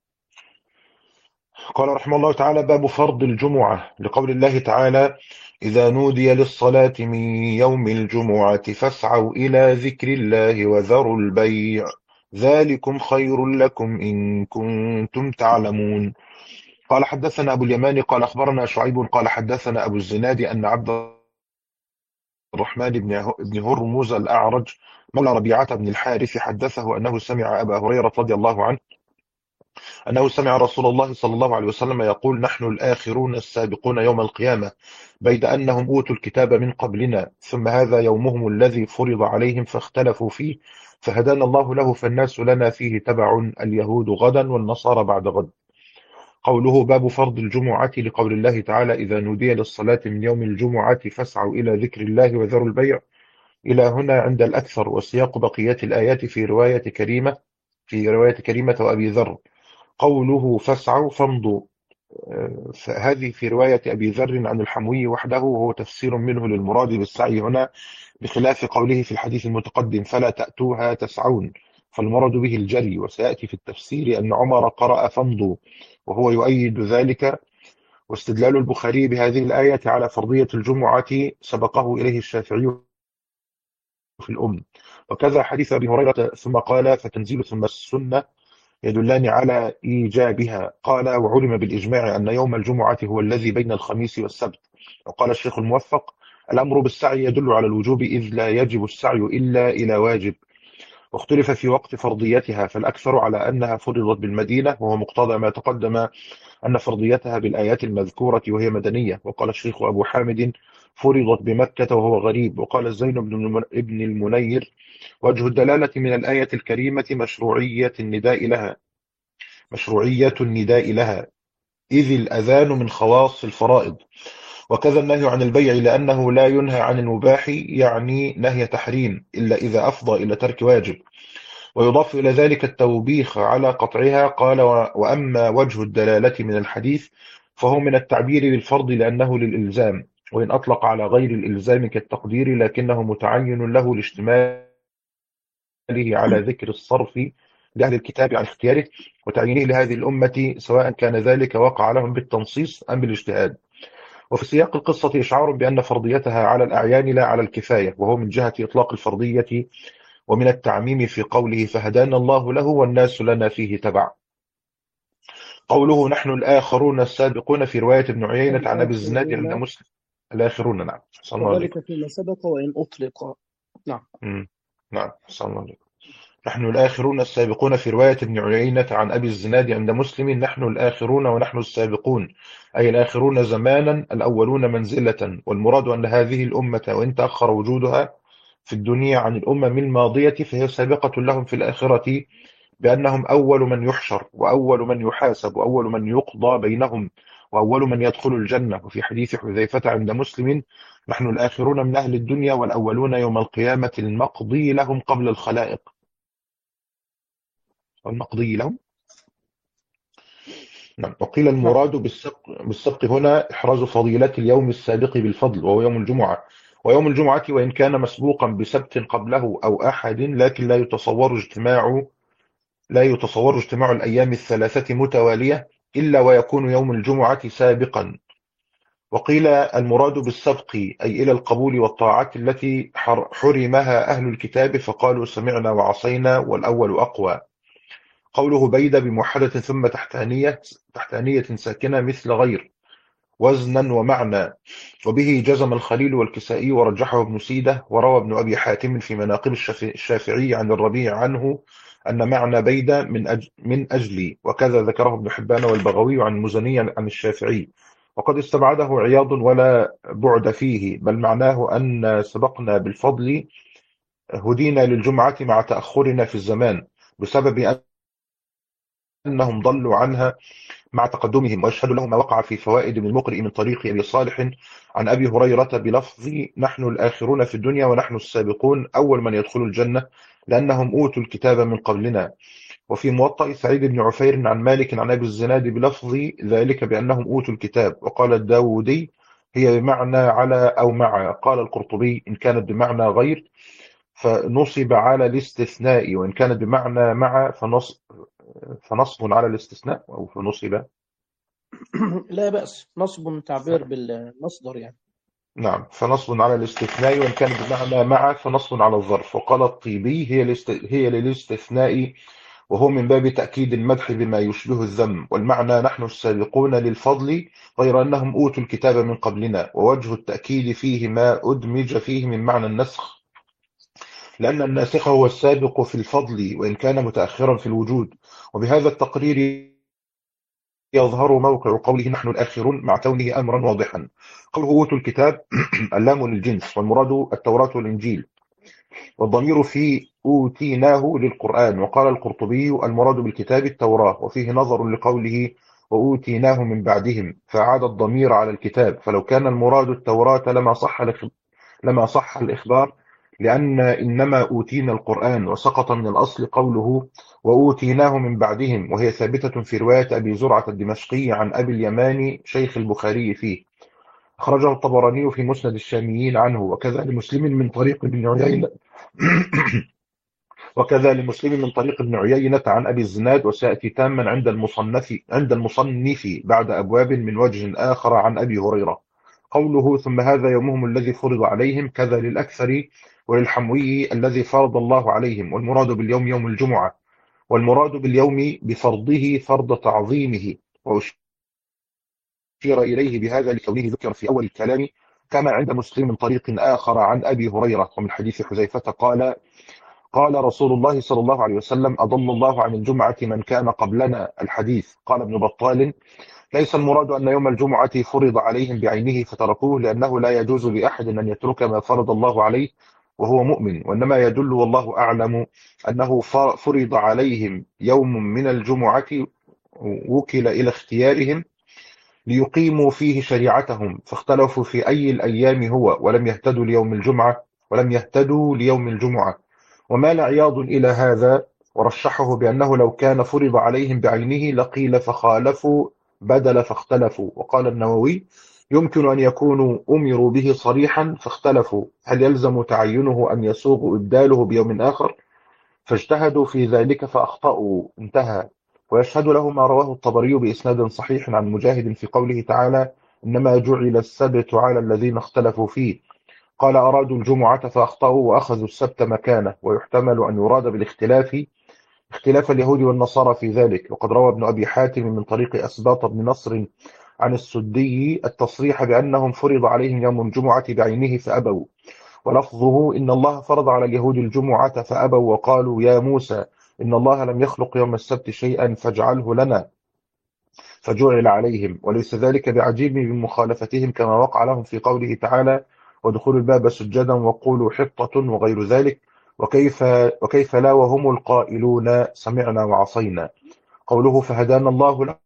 قال رحمه الله تعالى: باب فرض الجمعة، لقول الله تعالى: إذا نودي للصلاة من يوم الجمعة فاسعوا إلى ذكر الله وذروا البيع ذلكم خير لكم إن كنتم تعلمون. قال حدثنا أبو اليمان قال أخبرنا شعيب قال حدثنا أبو الزناد أن عبد الرحمن بن بن هرمز الأعرج مولى ربيعة بن الحارث حدثه أنه سمع أبا هريرة رضي الله عنه أنه سمع رسول الله صلى الله عليه وسلم يقول: نحن الآخرون السابقون يوم القيامة بيد أنهم أوتوا الكتاب من قبلنا ثم هذا يومهم الذي فرض عليهم فاختلفوا فيه فهدانا الله له فالناس لنا فيه تبع اليهود غدا والنصارى بعد غد. قوله: باب فرض الجمعة، لقول الله تعالى: إذا نودي للصلاة من يوم الجمعة فاسعوا إلى ذكر الله وذروا البيع، إلى هنا عند الأكثر، وسياق بقية الآيات في رواية كريمة في رواية كريمة وأبي ذر. قوله فاسعوا فامضوا، هذه في رواية أبي ذر عن الحموي وحده، وهو تفسير منه للمراد بالسعي هنا، بخلاف قوله في الحديث المتقدم: فلا تأتوها تسعون، فالمراد به الجري. وسيأتي في التفسير أن عمر قرأ فامضوا وهو يؤيد ذلك. واستدلال البخاري بهذه الآية على فرضية الجمعة سبقه إليه الشافعي في الأم، وكذا حديث أبي هريرة ثم قال: فتنزيل ثم السنة يدلان على إيجابها. قال: وعلم بالإجماع أن يوم الجمعة هو الذي بين الخميس والسبت. وقال الشيخ الموفق: الأمر بالسعي يدل على الوجوب، إذ لا يجب السعي إلا إلى واجب. واختلف في وقت فرضيتها، فالأكثر على أنها فرضت بالمدينة، وهو مقتضى ما تقدم أن فرضيتها بالآيات المذكورة وهي مدنية. وقال الشيخ أبو حامد: فرضت بمكة وهو غريب. وقال الزين بن المنير: وجه الدلالة من الآية الكريمة مشروعية النداء لها مشروعية النداء لها إذ الأذان من خواص الفرائض. وكذا النهي عن البيع، لأنه لا ينهى عن المباح، يعني نهي تحريم، إلا إذا أفضى إلى ترك واجب. ويضاف إلى ذلك التوبيخ على قطعها. قال: وأما وجه الدلالة من الحديث فهو من التعبير بالفرض لأنه للإلزام، وإن أطلق على غير الإلزام كالتقدير، لكنه متعين له لاشتماله على ذكر الصرف لأهل الكتاب عن اختياره وتعيينه لهذه الأمة، سواء كان ذلك وقع لهم بالتنصيص أم بالاجتهاد. وفي سياق القصة إشعار بأن فرضيتها على الأعيان لا على الكفاية، وهو من جهة إطلاق الفرضية، ومن التعميم في قوله: فهدانا الله له والناس لنا فيه تبع. قوله: نحن الآخرون السابقون، في رواية ابن عيينة عن أبي الزناد عند مسلم. الآخرون، نعم. صلى الله عليه وذلك فيما سبق وإن أطلق. نعم. وسلم. نعم، صلى الله عليه وسلم. نحن الآخرون السابقون، في رواية ابن عيينة عن أبي الزناد عند مسلم: نحن الآخرون ونحن السابقون، أي الآخرون زمانا الأولون منزلة. والمراد أن هذه الأمة وإن تأخر وجودها في الدنيا عن الأمم الماضية فهي سابقة لهم في الآخرة، بأنهم أول من يحشر وأول من يحاسب وأول من يقضى بينهم وأول من يدخل الجنة. وفي حديث حذيفة عند مسلم: نحن الآخرون من أهل الدنيا والأولون يوم القيامة المقضي لهم قبل الخلائق. المقضي لهم. نعم. وقيل المراد بالسبق, بالسبق هنا إحراز فضيلة اليوم السابق بالفضل، وهو يوم الجمعة. ويوم الجمعة وإن كان مسبوقا بسبت قبله أو أحد، لكن لا يتصور اجتماع لا يتصور اجتماع الأيام الثلاثة متوالية إلا ويكون يوم الجمعة سابقا. وقيل المراد بالسبق أي إلى القبول والطاعات التي حرمها أهل الكتاب فقالوا سمعنا وعصينا والأول أقوى. قوله بيد بموحدة ثم تحتانية تحتانية ساكنة مثل غير، وزنا ومعنى. وبه جزم الخليل والكسائي ورجحه ابن سيدة. وروى ابن أبي حاتم في مناقب الشافعي عن الربيع عنه أن معنى بيد من أجل من أجلي، وكذا ذكره ابن حبان والبغوي عن المزني عن الشافعي. وقد استبعده عياض ولا بعد فيه، بل معناه أن سبقنا بالفضل هدينا للجمعة مع تأخرنا في الزمان بسبب أنهم ضلوا عنها مع تقدمهم. ويشهد له ما وقع في فوائد من المقرئ من طريق أبي صالح عن أبي هريرة بلفظ: نحن الآخرون في الدنيا ونحن السابقون أول من يدخل الجنة لأنهم أوتوا الكتاب من قبلنا. وفي موطأ سعيد بن عفير عن مالك عن أبي الزناد بلفظ ذلك بأنهم أوتوا الكتاب. وقال الداودي: هي بمعنى على أو مع. قال القرطبي: إن كانت بمعنى غير فنصب على الاستثناء، وإن كانت بمعنى مع فنص فنصب على الاستثناء أو فنصب. لا بأس، نصب تعبير بالمصدر يعني. نعم، فنصب على الاستثناء، وإن كان بمعنى مع فنصب على الظرف. وقال الطيبي: هي الاست... هي للاستثناء، وهو من باب تأكيد المدح بما يشبه الذم. والمعنى نحن السابقون للفضل غير أنهم أوتوا الكتاب من قبلنا. ووجه التأكيد فيه ما أدمج فيه من معنى النسخ، لأن الناسخ هو السابق في الفضل وإن كان متأخرا في الوجود. وبهذا التقرير يظهر موقع قوله نحن الآخرون مع كونه أمرا واضحا. قوله أوتوا الكتاب اللام للجنس، والمراد التوراة والإنجيل، والضمير في أوتيناه للقرآن. وقال القرطبي: المراد بالكتاب التوراة. وفيه نظر لقوله وأوتيناه من بعدهم، فعاد الضمير على الكتاب، فلو كان المراد التوراة لما صح لما صح الإخبار، لأن إنما أوتينا القرآن، وسقط من الأصل قوله وأوتيناه من بعدهم، وهي ثابتة في رواية أبي زرعة الدمشقي عن أبي اليماني شيخ البخاري فيه. أخرجه الطبراني في مسند الشاميين عنه، وكذا لمسلم من طريق ابن عيينة وكذا لمسلم من طريق ابن عيينة عن أبي الزناد، وسيأتي تاما عند المصنف عند المصنف بعد أبواب من وجه آخر عن أبي هريرة. قوله ثم هذا يومهم الذي فرض عليهم، كذا للأكثر وللحموي الذي فرض الله عليهم. والمراد باليوم يوم الجمعة، والمراد باليوم بفرضه فرض تعظيمه، وأشير إليه بهذا لكونه ذكر في أول الكلام، كما عند مسلم من طريق آخر عن أبي هريرة ومن حديث حذيفة قال: قال رسول الله صلى الله عليه وسلم: أضل الله عن الجمعة من كان قبلنا. الحديث. قال ابن بطال: ليس المراد أن يوم الجمعة فرض عليهم بعينه فتركوه، لأنه لا يجوز لأحد أن يترك ما فرض الله عليه وهو مؤمن، وإنما يدل والله أعلم أنه فرض عليهم يوم من الجمعة وكل إلى اختيارهم ليقيموا فيه شريعتهم، فاختلفوا في أي الأيام هو، ولم يهتدوا ليوم الجمعة ولم يهتدوا ليوم الجمعة. ومال عياض إلى هذا ورشحه بأنه لو كان فرض عليهم بعينه لقيل فخالفوا بدل فاختلفوا. وقال النووي: يمكن أن يكونوا أمروا به صريحا فاختلفوا، هل يلزم تعينه أم يسوغ إبداله بيوم آخر؟ فاجتهدوا في ذلك فأخطأوا. انتهى. ويشهد له ما رواه الطبري بإسناد صحيح عن مجاهد في قوله تعالى: إنما جعل السبت على الذين اختلفوا فيه. قال: أرادوا الجمعة فأخطأوا وأخذوا السبت مكانه. ويحتمل أن يراد بالاختلاف اختلاف اليهود والنصارى في ذلك. وقد روى ابن أبي حاتم من طريق أسباط بن نصر عن السدي التصريح بأنهم فرض عليهم يوم الجمعة بعينه فأبوا، ولفظه: إن الله فرض على اليهود الجمعة فأبوا وقالوا يا موسى إن الله لم يخلق يوم السبت شيئا فاجعله لنا، فجعل عليهم. وليس ذلك بعجيب من مخالفتهم كما وقع لهم في قوله تعالى: وادخلوا الباب سجدا وقولوا حطة وغير ذلك. وكيف, وكيف لا وهم القائلون سمعنا وعصينا. قوله فهدانا الله له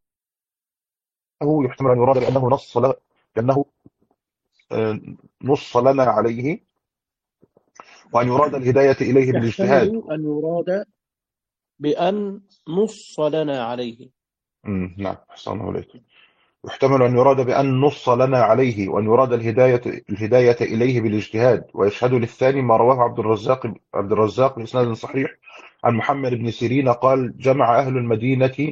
يحتمل أن يراد بأنه نص له لأنه نص لنا عليه، وأن يراد الهداية إليه بالاجتهاد. يحتمل أن يراد بأن نص لنا عليه. مم. نعم، أحسن الله عليكم. يحتمل أن يراد بأن نص لنا عليه، وأن يراد الهداية الهداية إليه بالاجتهاد. ويشهد للثاني ما رواه عبد الرزاق عبد الرزاق بإسناد صحيح عن محمد بن سيرين قال: جمع أهل المدينة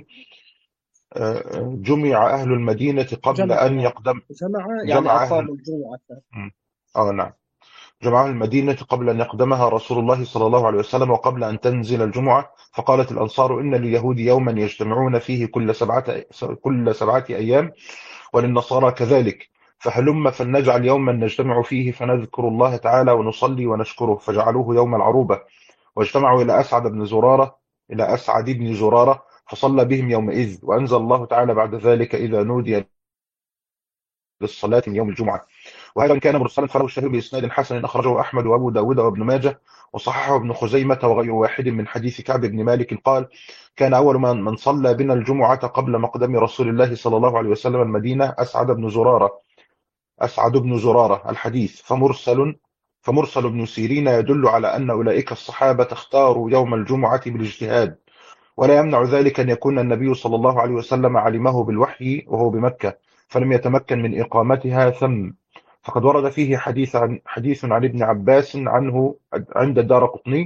جمع أهل المدينة قبل جمع أن يقدم جمع يعني جمع أقام أهل الجمعة. آه نعم جمع أهل المدينة قبل أن يقدمها رسول الله صلى الله عليه وسلم وقبل أن تنزل الجمعة. فقالت الأنصار: إن لليهود يوما يجتمعون فيه كل سبعة كل سبعة أيام، وللنصارى كذلك، فهلم فلنجعل يوما نجتمع فيه فنذكر الله تعالى ونصلي ونشكره. فجعلوه يوم العروبة. واجتمعوا إلى أسعد بن زرارة إلى أسعد بن زرارة فصلى بهم يومئذ. وأنزل الله تعالى بعد ذلك: إذا نودي الصلاة من يوم الجمعة. وهذا كان مرسلا فله الشهير بإسناد حسن أخرجه أحمد وأبو داود وابن ماجه وصححه ابن خزيمة وغير واحد من حديث كعب بن مالك قال: كان أول من من صلى بنا الجمعة قبل مقدم رسول الله صلى الله عليه وسلم المدينة أسعد بن زرارة أسعد بن زرارة. الحديث فمرسل فمرسل ابن سيرين يدل على أن أولئك الصحابة اختاروا يوم الجمعة بالاجتهاد، ولا يمنع ذلك أن يكون النبي صلى الله عليه وسلم علمه بالوحي وهو بمكة فلم يتمكن من إقامتها ثم. فقد ورد فيه حديث عن حديث عن ابن عباس عنه عند الدارقطني،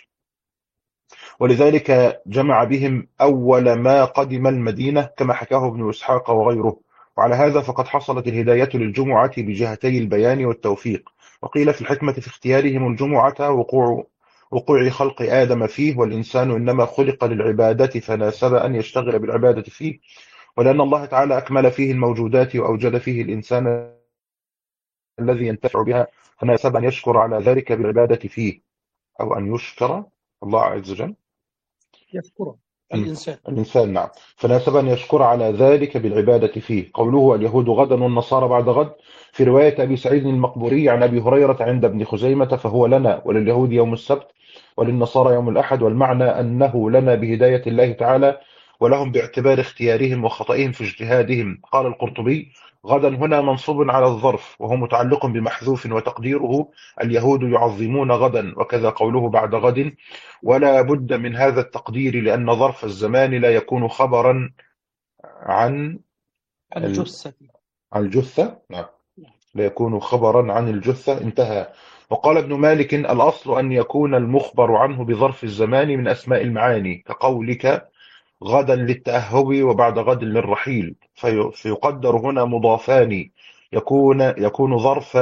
ولذلك جمع بهم أول ما قدم المدينة كما حكاه ابن إسحاق وغيره. وعلى هذا فقد حصلت الهداية للجمعة بجهتي البيان والتوفيق. وقيل في الحكمة في اختيارهم الجمعة وقوع وقوع خلق آدم فيه، والإنسان إنما خلق للعبادة فناسب أن يشتغل بالعبادة فيه، ولأن الله تعالى أكمل فيه الموجودات وأوجد فيه الإنسان الذي ينتفع بها فناسب أن يشكر على ذلك بالعبادة فيه، أو أن يشكر الله عز وجل يذكره أن الإنسان. الإنسان. نعم، فناسب أن يشكر على ذلك بالعبادة فيه. قوله اليهود غدا والنصارى بعد غد في رواية أبي سعيد المقبوري عن أبي هريرة عند ابن خزيمة فهو لنا ولليهود يوم السبت وللنصارى يوم الأحد، والمعنى أنه لنا بهداية الله تعالى ولهم باعتبار اختيارهم وخطئهم في اجتهادهم. قال القرطبي: غدا هنا منصوب على الظرف وهو متعلق بمحذوف وتقديره اليهود يعظمون غدا، وكذا قوله بعد غد، ولا بد من هذا التقدير لأن ظرف الزمان لا يكون خبرا عن الجثة. عن الجثة. نعم، لا يكون خبرا عن الجثة. انتهى. وقال ابن مالك: الأصل أن يكون المخبر عنه بظرف الزمان من أسماء المعاني، كقولك غدا للتأهب وبعد غد للرحيل، في فيقدر هنا مضافان يكون يكون ظرف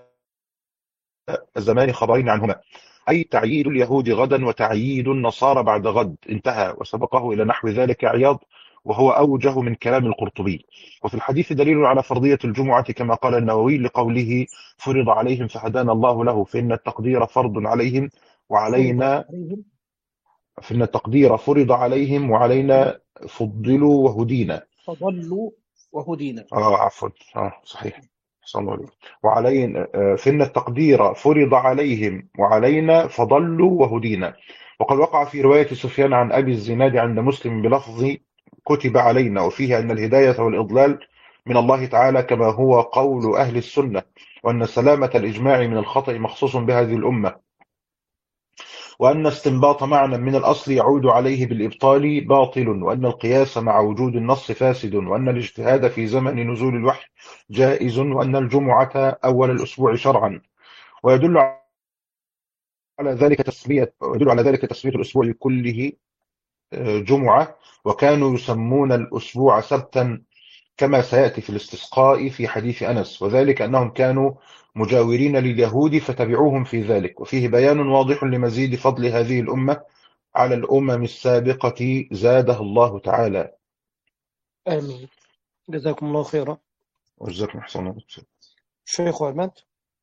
الزمان خبرين عنهما، أي تعييد اليهود غدا وتعييد النصارى بعد غد. انتهى. وسبقه إلى نحو ذلك عياض وهو أوجه من كلام القرطبي. وفي الحديث دليل على فرضية الجمعة كما قال النووي لقوله: فرض عليهم فهدانا الله له، فإن التقدير فرض عليهم وعلينا فإن التقدير فرض عليهم وعلينا فضلوا وهدينا فضلوا وهدينا. آه عفوا آه صحيح صلى الله عليه وسلم. وعلينا آه، فإن التقدير فرض عليهم وعلينا فضلوا وهدينا. وقد وقع في رواية سفيان عن أبي الزناد عند مسلم بلفظ كتب علينا، وفيه أن الهداية والإضلال من الله تعالى كما هو قول أهل السنة، وأن سلامة الإجماع من الخطأ مخصوص بهذه الأمة، وأن استنباط معنى من الأصل يعود عليه بالإبطال باطل، وأن القياس مع وجود النص فاسد، وأن الاجتهاد في زمن نزول الوحي جائز، وأن الجمعة أول الأسبوع شرعا. ويدل على ذلك تسمية ويدل على ذلك تسمية الأسبوع كله جمعة، وكانوا يسمون الأسبوع سبتا كما سيأتي في الاستسقاء في حديث أنس، وذلك أنهم كانوا مجاورين لليهود فتبعوهم في ذلك. وفيه بيان واضح لمزيد فضل هذه الأمة على الأمم السابقة زاده الله تعالى. آمين. جزاكم الله خيرا. وجزاكم أحسن الله. شيخ عماد.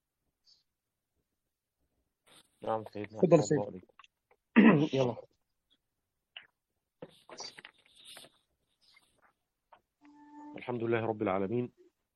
نعم سيدنا. تفضل سيدنا. يلا. الحمد لله رب العالمين،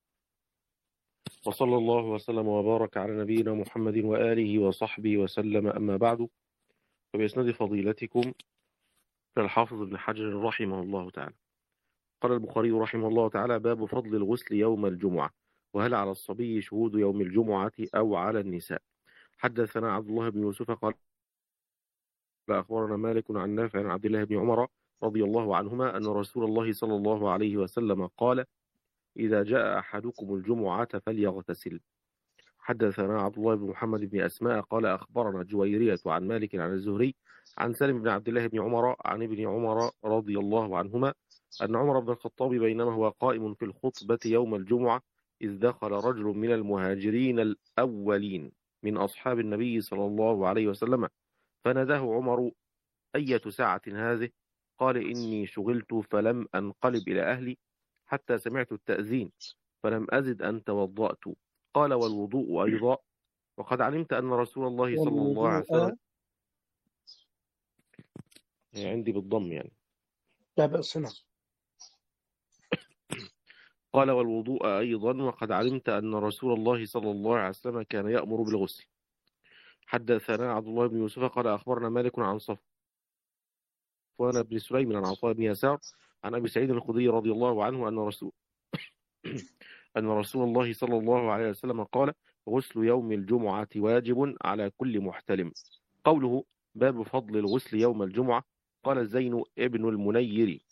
وصلى الله وسلم وبارك على نبينا محمد وآله وصحبه وسلم. أما بعد، فبإسناد فضيلتكم الحافظ ابن حجر رحمه الله تعالى قال البخاري رحمه الله تعالى: باب فضل الغسل يوم الجمعة، وهل على الصبي شهود يوم الجمعة أو على النساء. حدثنا عبد الله بن يوسف قال أخبرنا مالك عن نافع عن عبد الله بن عمر رضي الله عنهما أن رسول الله صلى الله عليه وسلم قال: إذا جاء أحدكم الجمعة فليغتسل. حدثنا عبد الله بن محمد بن أسماء قال أخبرنا جويرية عن مالك عن الزهري عن سالم بن عبد الله بن عمر عن ابن عمر رضي الله عنهما أن عمر بن الخطاب بينما هو قائم في الخطبة يوم الجمعة إذ دخل رجل من المهاجرين الأولين من أصحاب النبي صلى الله عليه وسلم فناداه عمر: أية ساعة هذه؟ قال: إني شغلت فلم أنقلب إلى أهلي حتى سمعت التأذين فلم أزد أن توضأت. قال: والوضوء أيضا؟ وقد علمت أن رسول الله صلى الله عليه وسلم عندي بالضم يعني لا بأس. نعم. قال والوضوء أيضا، وقد علمت أن رسول الله صلى الله عليه وسلم كان يأمر بالغسل. حدثنا عبد الله بن يوسف قال أخبرنا مالك عن صفوان بن سليم عن عطاء بن يسار عن أبي سعيد الخدري رضي الله عنه أن رسول أن رسول الله صلى الله عليه وسلم قال غسل يوم الجمعة واجب على كل محتلم. قوله باب فضل الغسل يوم الجمعة، قال زين ابن المنير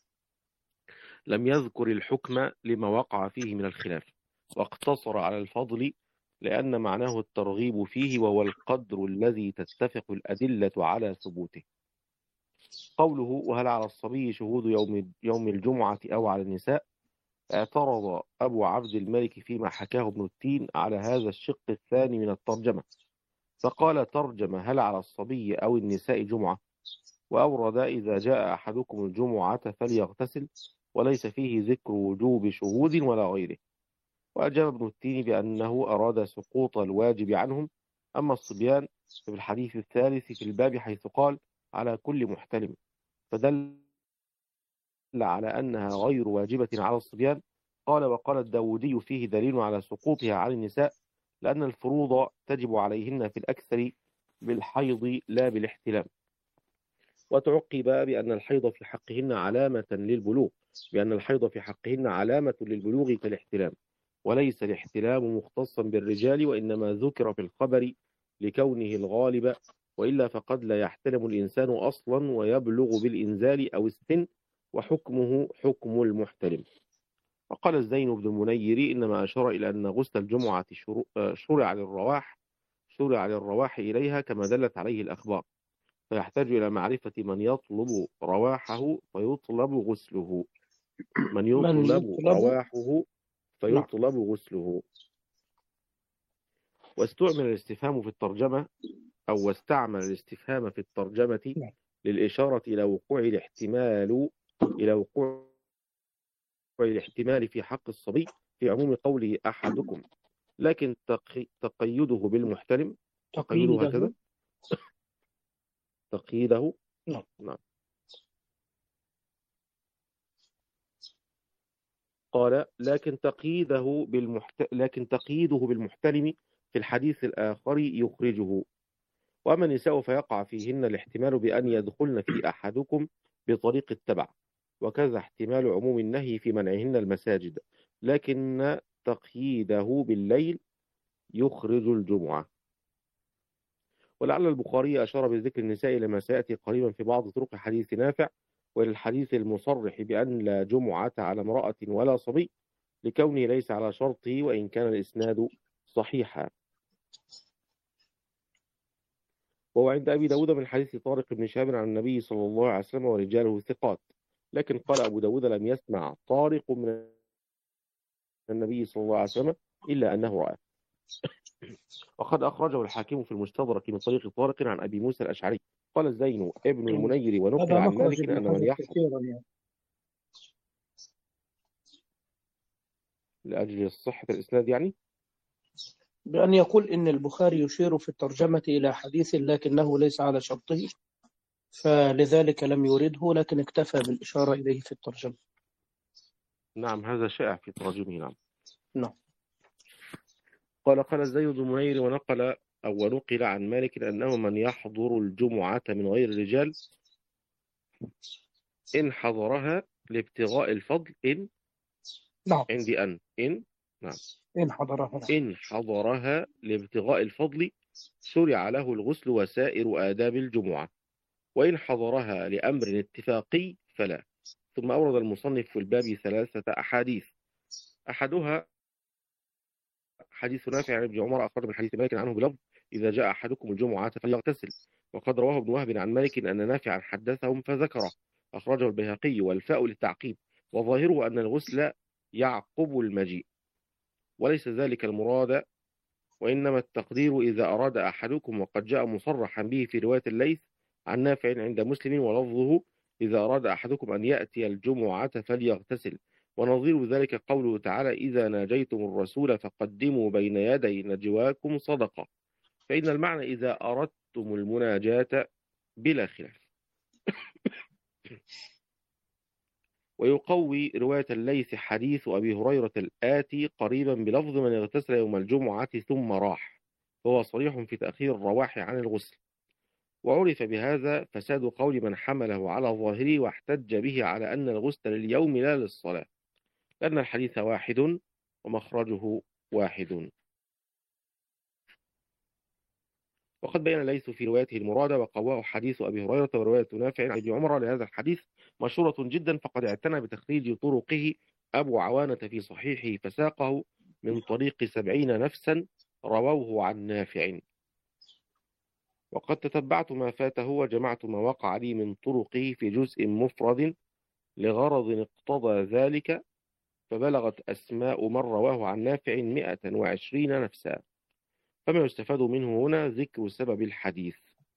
لم يذكر الحكم لما وقع فيه من الخلاف، واقتصر على الفضل لأن معناه الترغيب فيه، وهو القدر الذي تتفق الأدلة على ثبوته. قوله وهل على الصبي شهود يوم يوم الجمعة أو على النساء، اعترض أبو عبد الملك فيما حكاه ابن التين على هذا الشق الثاني من الترجمة، فقال ترجم هل على الصبي أو النساء جمعة، وأورد إذا جاء أحدكم الجمعة فليغتسل، وليس فيه ذكر وجوب شهود ولا غيره. وأجاب ابن التين بأنه أراد سقوط الواجب عنهم. أما الصبيان في الحديث الثالث في الباب حيث قال على كل محتلم، فدل على أنها غير واجبة على الصبيان. قال وقال الداودي فيه دليل على سقوطها عن النساء، لأن الفروض تجب عليهن في الأكثر بالحيض لا بالاحتلام. وتعقب بأن الحيض في حقهن علامة للبلوغ، بأن الحيض في حقهن علامة للبلوغ كالاحتلام، وليس الاحتلام مختصا بالرجال، وإنما ذكر في الخبر لكونه الغالب، وإلا فقد لا يحتلم الإنسان أصلا ويبلغ بالإنزال أو السن، وحكمه حكم المحتلم. وقال الزين بن المنير إنما أشار إلى أن غسل الجمعة شرع للرواح شرع للرواح إليها كما دلت عليه الأخبار، فيحتاج إلى معرفة من يطلب رواحه فيطلب غسله من من يطلب يطلب رواحه نعم فيطلب غسله. واستعمل الاستفهام في الترجمة أو واستعمل الاستفهام في الترجمة نعم للإشارة إلى وقوع الاحتمال إلى وقوع الاحتمال في حق الصبي في عموم قوله أحدكم، لكن تقي... تقيده بالمحتلم تقيده هكذا تقييده تقييده نعم نعم. قال لكن تقييده بالمحت... لكن تقييده بالمحتلم في الحديث الآخر يخرجه. وأما النساء فيقع فيهن الاحتمال بأن يدخلن في أحدكم بطريق التبع، وكذا احتمال عموم النهي في منعهن المساجد، لكن تقييده بالليل يخرج الجمعة. ولعل البخاري أشار بذكر النساء لما سيأتي قريبا في بعض طرق حديث نافع، وللحديث المصرح بأن لا جمعة على امرأة ولا صبي، لكونه ليس على شرطه وإن كان الإسناد صحيحا. وهو عند أبي داود من حديث طارق بن شهاب عن النبي صلى الله عليه وسلم ورجاله ثقات، لكن قال أبو داود لم يسمع طارق من النبي صلى الله عليه وسلم إلا أنه رأى. وقد أخرجه الحاكم في المستدرك من طريق طارق عن أبي موسى الأشعري قال الزين ابن المنير ونقل هذا عن مخرج مالك ابن أن من حجر يحفظ كثيرا يعني. لأجل صحة الإسناد يعني بأن يقول إن البخاري يشير في الترجمة إلى حديث لكنه ليس على شرطه، فلذلك لم يورده، لكن اكتفى بالإشارة إليه في الترجمة. نعم هذا شائع في تراجمه. نعم نعم قال قال الزين بن المنير ونقل أو ونقل عن مالك أنه من يحضر الجمعة من غير الرجال إن حضرها لابتغاء الفضل إن نعم عندي أن إن نعم إن حضرها نعم. إن حضرها لابتغاء الفضل شرع له الغسل وسائر آداب الجمعة، وإن حضرها لأمر اتفاقي فلا. ثم أورد المصنف في الباب ثلاثة أحاديث، أحدها حديث نافع عن ابن عمر أخرج من حديث مالك عنه بلفظ إذا جاء أحدكم الجمعة فليغتسل، وقد رواه ابن وهب عن مالك أن نافعا حدثهم فذكره، أخرجه البيهقي والفاء للتعقيب، وظاهره أن الغسل يعقب المجيء، وليس ذلك المراد، وإنما التقدير إذا أراد أحدكم، وقد جاء مصرحا به في رواية الليث عن نافع عند مسلم ولفظه إذا أراد أحدكم أن يأتي الجمعة فليغتسل، ونظير ذلك قوله تعالى إذا ناجيتم الرسول فقدموا بين يدي نجواكم صدقة، فإن المعنى إذا أردتم المناجاة بلا خلاف. ويقوي رواية الليث حديث أبي هريرة الآتي قريبا بلفظ من اغتسل يوم الجمعة ثم راح، فهو صريح في تأخير الرواح عن الغسل. وعرف بهذا فساد قول من حمله على ظاهره واحتج به على أن الغسل لليوم لا للصلاة، لأن الحديث واحد ومخرجه واحد. وقد بين الليث في روايته المرادة وقواه حديث أبي هريرة ورواية نافع عن ابن عمر لهذا الحديث مشهورة جدا، فقد اعتنى بتخريج طرقه أبو عوانة في صحيحه فساقه من طريق سبعين نفسا رووه عن نافع. وقد تتبعت ما فاته وجمعت ما وقع لي من طرقه في جزء مفرد لغرض اقتضى ذلك، فبلغت أسماء من رواه عن نافع مئة وعشرين نفسا. فما يستفاد منه هنا ذكر سبب الحديث.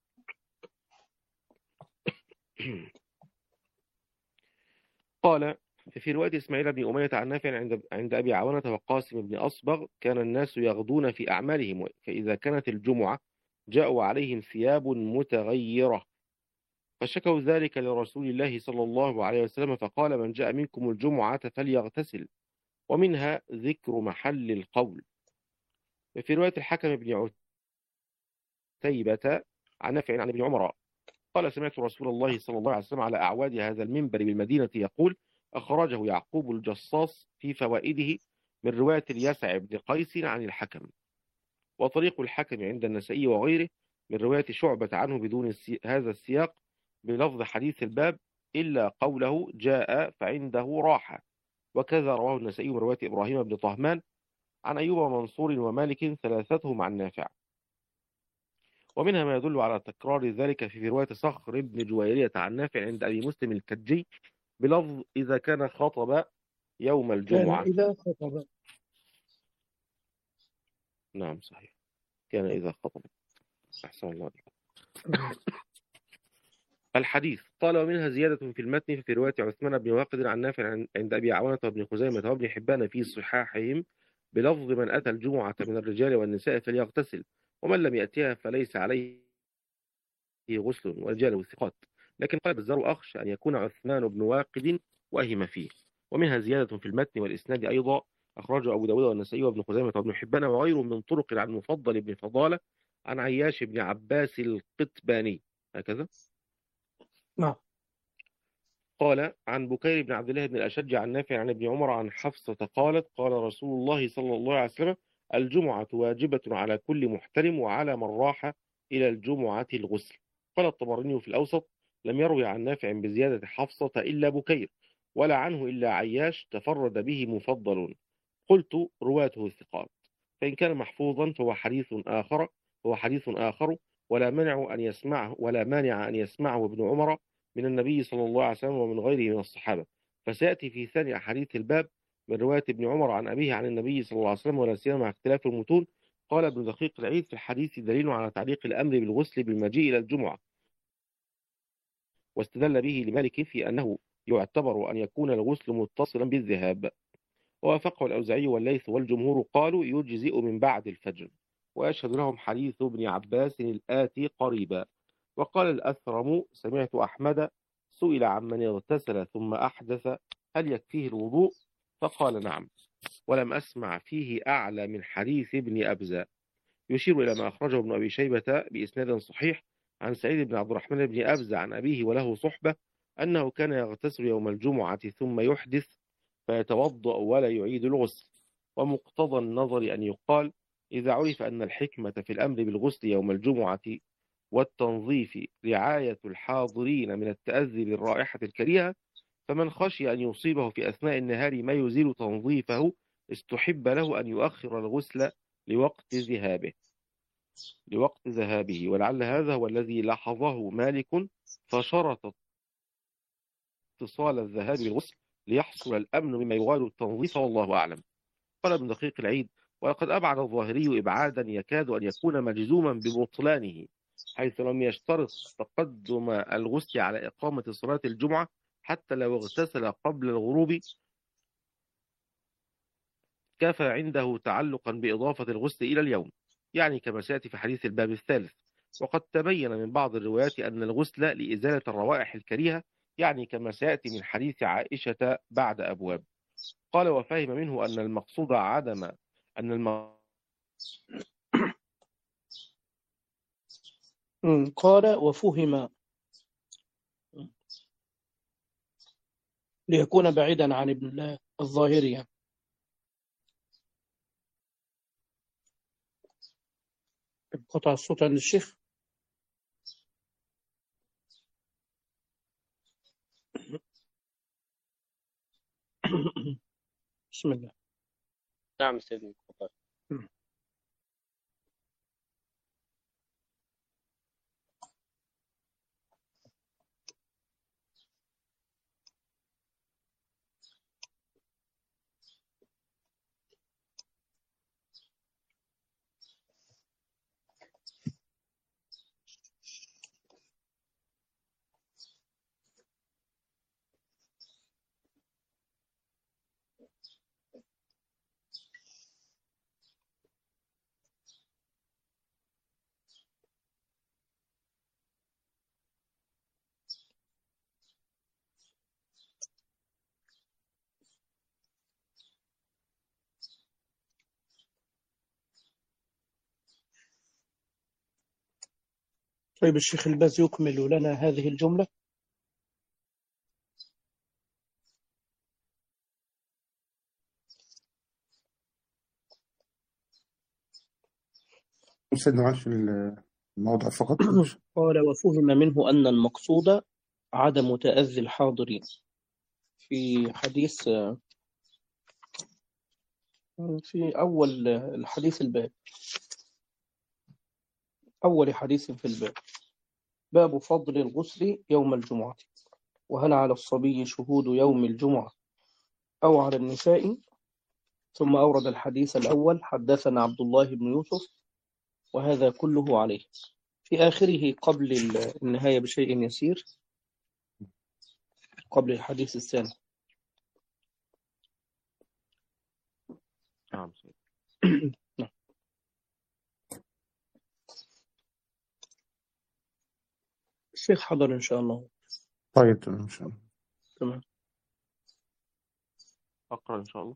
قال: في رواية إسماعيل بن أمية عن نافع عند عند أبي عوانة وقاسم بن أصبغ كان الناس يغدون في أعمالهم، فإذا كانت الجمعة جاءوا عليهم ثياب متغيرة، فشكوا ذلك لرسول الله صلى الله عليه وسلم، فقال: من جاء منكم الجمعة فليغتسل. ومنها ذكر محل القول. في رواية الحكم بن عتيبة عن نافع عن ابن عمر قال: سمعت رسول الله صلى الله عليه وسلم على أعواد هذا المنبر بالمدينة يقول: أخرجه يعقوب الجصاص في فوائده من رواية اليسع بن قيس عن الحكم. وطريق الحكم عند النسائي وغيره من رواية شعبة عنه بدون السي... هذا السياق بلفظ حديث الباب إلا قوله جاء فعنده راحة. وكذا رواه النسائي من رواية إبراهيم بن طهمان عن أيوب ومنصور ومالك ثلاثتهم عن نافع. ومنها ما يدل على تكرار ذلك في رواية صخر بن جويرية عن نافع عند أبي مسلم الكجي بلفظ إذا كان خطب يوم كان الجمعة. إذا خطب. نعم صحيح، كان إذا خطب. أحسن الله عليكم. الحديث قال: ومنها زيادة في المتن في رواية عثمان بن واقد عن نافع عند أبي عوانة وابن خزيمة وابن حبان في صحاحهم بلفظ من أتى الجمعة من الرجال والنساء فليغتسل، ومن لم يأتيها فليس عليه غسل، ورجاله الثقات. لكن قال البزار: أخشى أن يكون عثمان بن واقد وهم فيه. ومنها زيادة في المتن والإسناد أيضا أخرجه أبو داود والنسائي وابن خزيمة وابن حبان وغيرهم من طرق عن مفضل بن فضالة عن عياش بن عباس القتباني هكذا. نعم. قال: عن بكير بن عبد الله بن الأشج عن نافع عن ابن عمر عن حفصة قالت: قال رسول الله صلى الله عليه وسلم: الجمعة واجبة على كل محترم وعلى من راح إلى الجمعة الغسل. قال الطبراني في الأوسط: لم يروي عن نافع بزيادة حفصة إلا بكير، ولا عنه إلا عياش تفرد به مفضل. قلت: رواته الثقات، فإن كان محفوظا فهو حديث آخر هو حديث آخر ولا مانع أن يسمعه ولا مانع أن يسمعه ابن عمر من النبي صلى الله عليه وسلم ومن غيره من الصحابة. فسيأتي في ثاني أحاديث الباب من رواية ابن عمر عن أبيه عن النبي صلى الله عليه وسلم، ولا سيما مع اختلاف المتون. قال ابن دقيق العيد: في الحديث دليل على تعليق الأمر بالغسل بالمجيء إلى الجمعة، واستدل به لمالك في أنه يعتبر أن يكون الغسل متصلا بالذهاب. ووافقه الأوزاعي والليث والجمهور قالوا يجزئ من بعد الفجر، ويشهد لهم حديث ابن عباس الآتي قريبا. وقال الأثرم: سمعت أحمد سئل عن من اغتسل ثم أحدث هل يكفيه الوضوء؟ فقال: نعم. ولم أسمع فيه أعلى من حديث ابن أبزة. يشير إلى ما أخرجه ابن أبي شيبة بإسناد صحيح عن سعيد بن عبد الرحمن بن أبزة عن أبيه وله صحبة أنه كان يغتسل يوم الجمعة ثم يحدث فيتوضأ ولا يعيد الغسل. ومقتضى النظر أن يقال: إذا عرف أن الحكمة في الأمر بالغسل يوم الجمعة والتنظيف رعاية الحاضرين من التأذي بالرائحة الكريهة، فمن خشي أن يصيبه في أثناء النهار ما يزيل تنظيفه استحب له أن يؤخر الغسل لوقت ذهابه لوقت ذهابه ولعل هذا هو الذي لاحظه مالك فشرط اتصال الذهاب بالغسل ليحصل الأمن مما يغال التنظيف، والله أعلم. قال ابن دقيق العيد: ولقد أبعد الظاهري إبعادا يكاد أن يكون مجزوما ببطلانه، حيث لم يشترط تقدم الغسل على إقامة صلاة الجمعة حتى لو اغتسل قبل الغروب، كفى عنده تعلقا بإضافة الغسل إلى اليوم، يعني كما سيأتي في حديث الباب الثالث. وقد تبين من بعض الروايات أن الغسل لإزالة الروائح الكريهة يعني كما سيأتي من حديث عائشة بعد أبواب. قال وفهم منه أن المقصود عدم أن الم... مم. قال وفهم ليكون بعيدا عن ابن الله الظاهري يعني. قطع الصوت عند الشيخ. بسم الله. نعم سيدنا. مم. طيب الشيخ الباز يكمل لنا هذه الجملة. سيدنا معلش الموضع فقط. قال وفهم منه أن المقصود عدم تأذي الحاضرين. في حديث في أول الحديث الباب، أول حديث في الباب، باب فضل الغسل يوم الجمعة، وهل على الصبي شهود يوم الجمعة أو على النساء. ثم أورد الحديث الأول حدثنا عبد الله بن يوسف وهذا كله عليه. في آخره قبل النهاية بشيء يسير، قبل الحديث الثاني. نعم. الشيخ حضر إن شاء الله. طيب إن شاء الله. تمام. أقرأ إن شاء الله.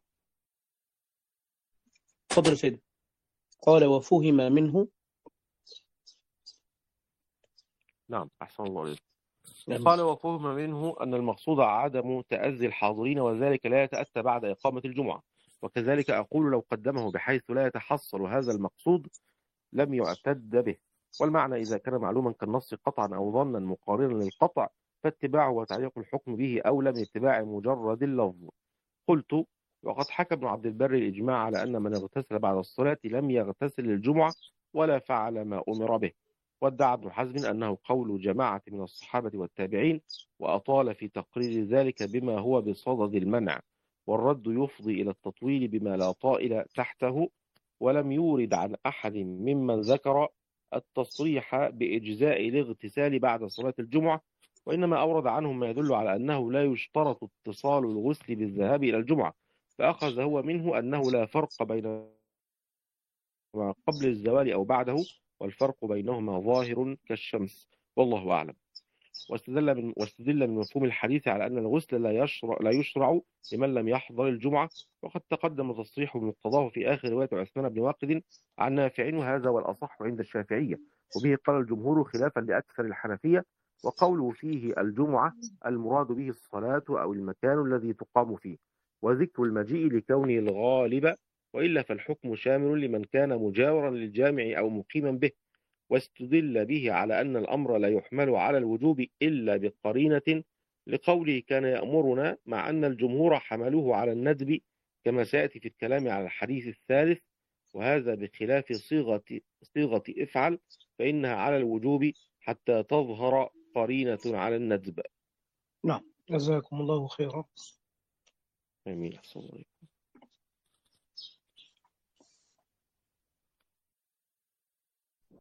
تفضل سيدي. قال وفهم منه. نعم أحسن الله عليك. نعم. قال وفهم منه أن المقصود عدم تأذي الحاضرين، وذلك لا يتأتى بعد إقامة الجمعة. وكذلك أقول لو قدمه بحيث لا يتحصل هذا المقصود لم يعتد به. والمعنى إذا كان معلوما كالنص قطعا أو ظنا مقارنا للقطع فاتباعه وتعليق الحكم به أولى من اتباع مجرد اللفظ. قلت وقد حكى ابن عبد البر الإجماع على أن من اغتسل بعد الصلاة لم يغتسل للجمعة ولا فعل ما أمر به. وادعى ابن حزم أنه قول جماعة من الصحابة والتابعين، وأطال في تقرير ذلك بما هو بصدد المنع، والرد يفضي إلى التطويل بما لا طائل تحته. ولم يورد عن أحد ممن ذكر التصريح بإجزاء الاغتسال بعد صلاة الجمعة، وإنما أورد عنهم ما يدل على أنه لا يشترط اتصال الغسل بالذهاب إلى الجمعة، فأخذ هو منه أنه لا فرق بين ما قبل الزوال أو بعده، والفرق بينهما ظاهر كالشمس، والله أعلم. واستدل من, واستدل من مفهوم الحديث على أن الغسل لا يشرع, لا يشرع لمن لم يحضر الجمعة، وقد تقدم تصريح بمقتضاه في آخر رواية عثمان بن واقد عن نافع، وهذا والأصح عند الشافعية، وبه قال الجمهور خلافا لأكثر الحنفية. وقوله فيه الجمعة المراد به الصلاة أو المكان الذي تقام فيه، وذكر المجيء لكونه الغالب، وإلا فالحكم شامل لمن كان مجاورا للجامع أو مقيما به. واستدل به على أن الأمر لا يحمل على الوجوب إلا بقرينة، لقوله كان يأمرنا، مع أن الجمهور حملوه على الندب كما سيأتي في الكلام على الحديث الثالث، وهذا بخلاف صيغة صيغة افعل فإنها على الوجوب حتى تظهر قرينة على الندب. نعم جزاكم الله خيرا. آمين.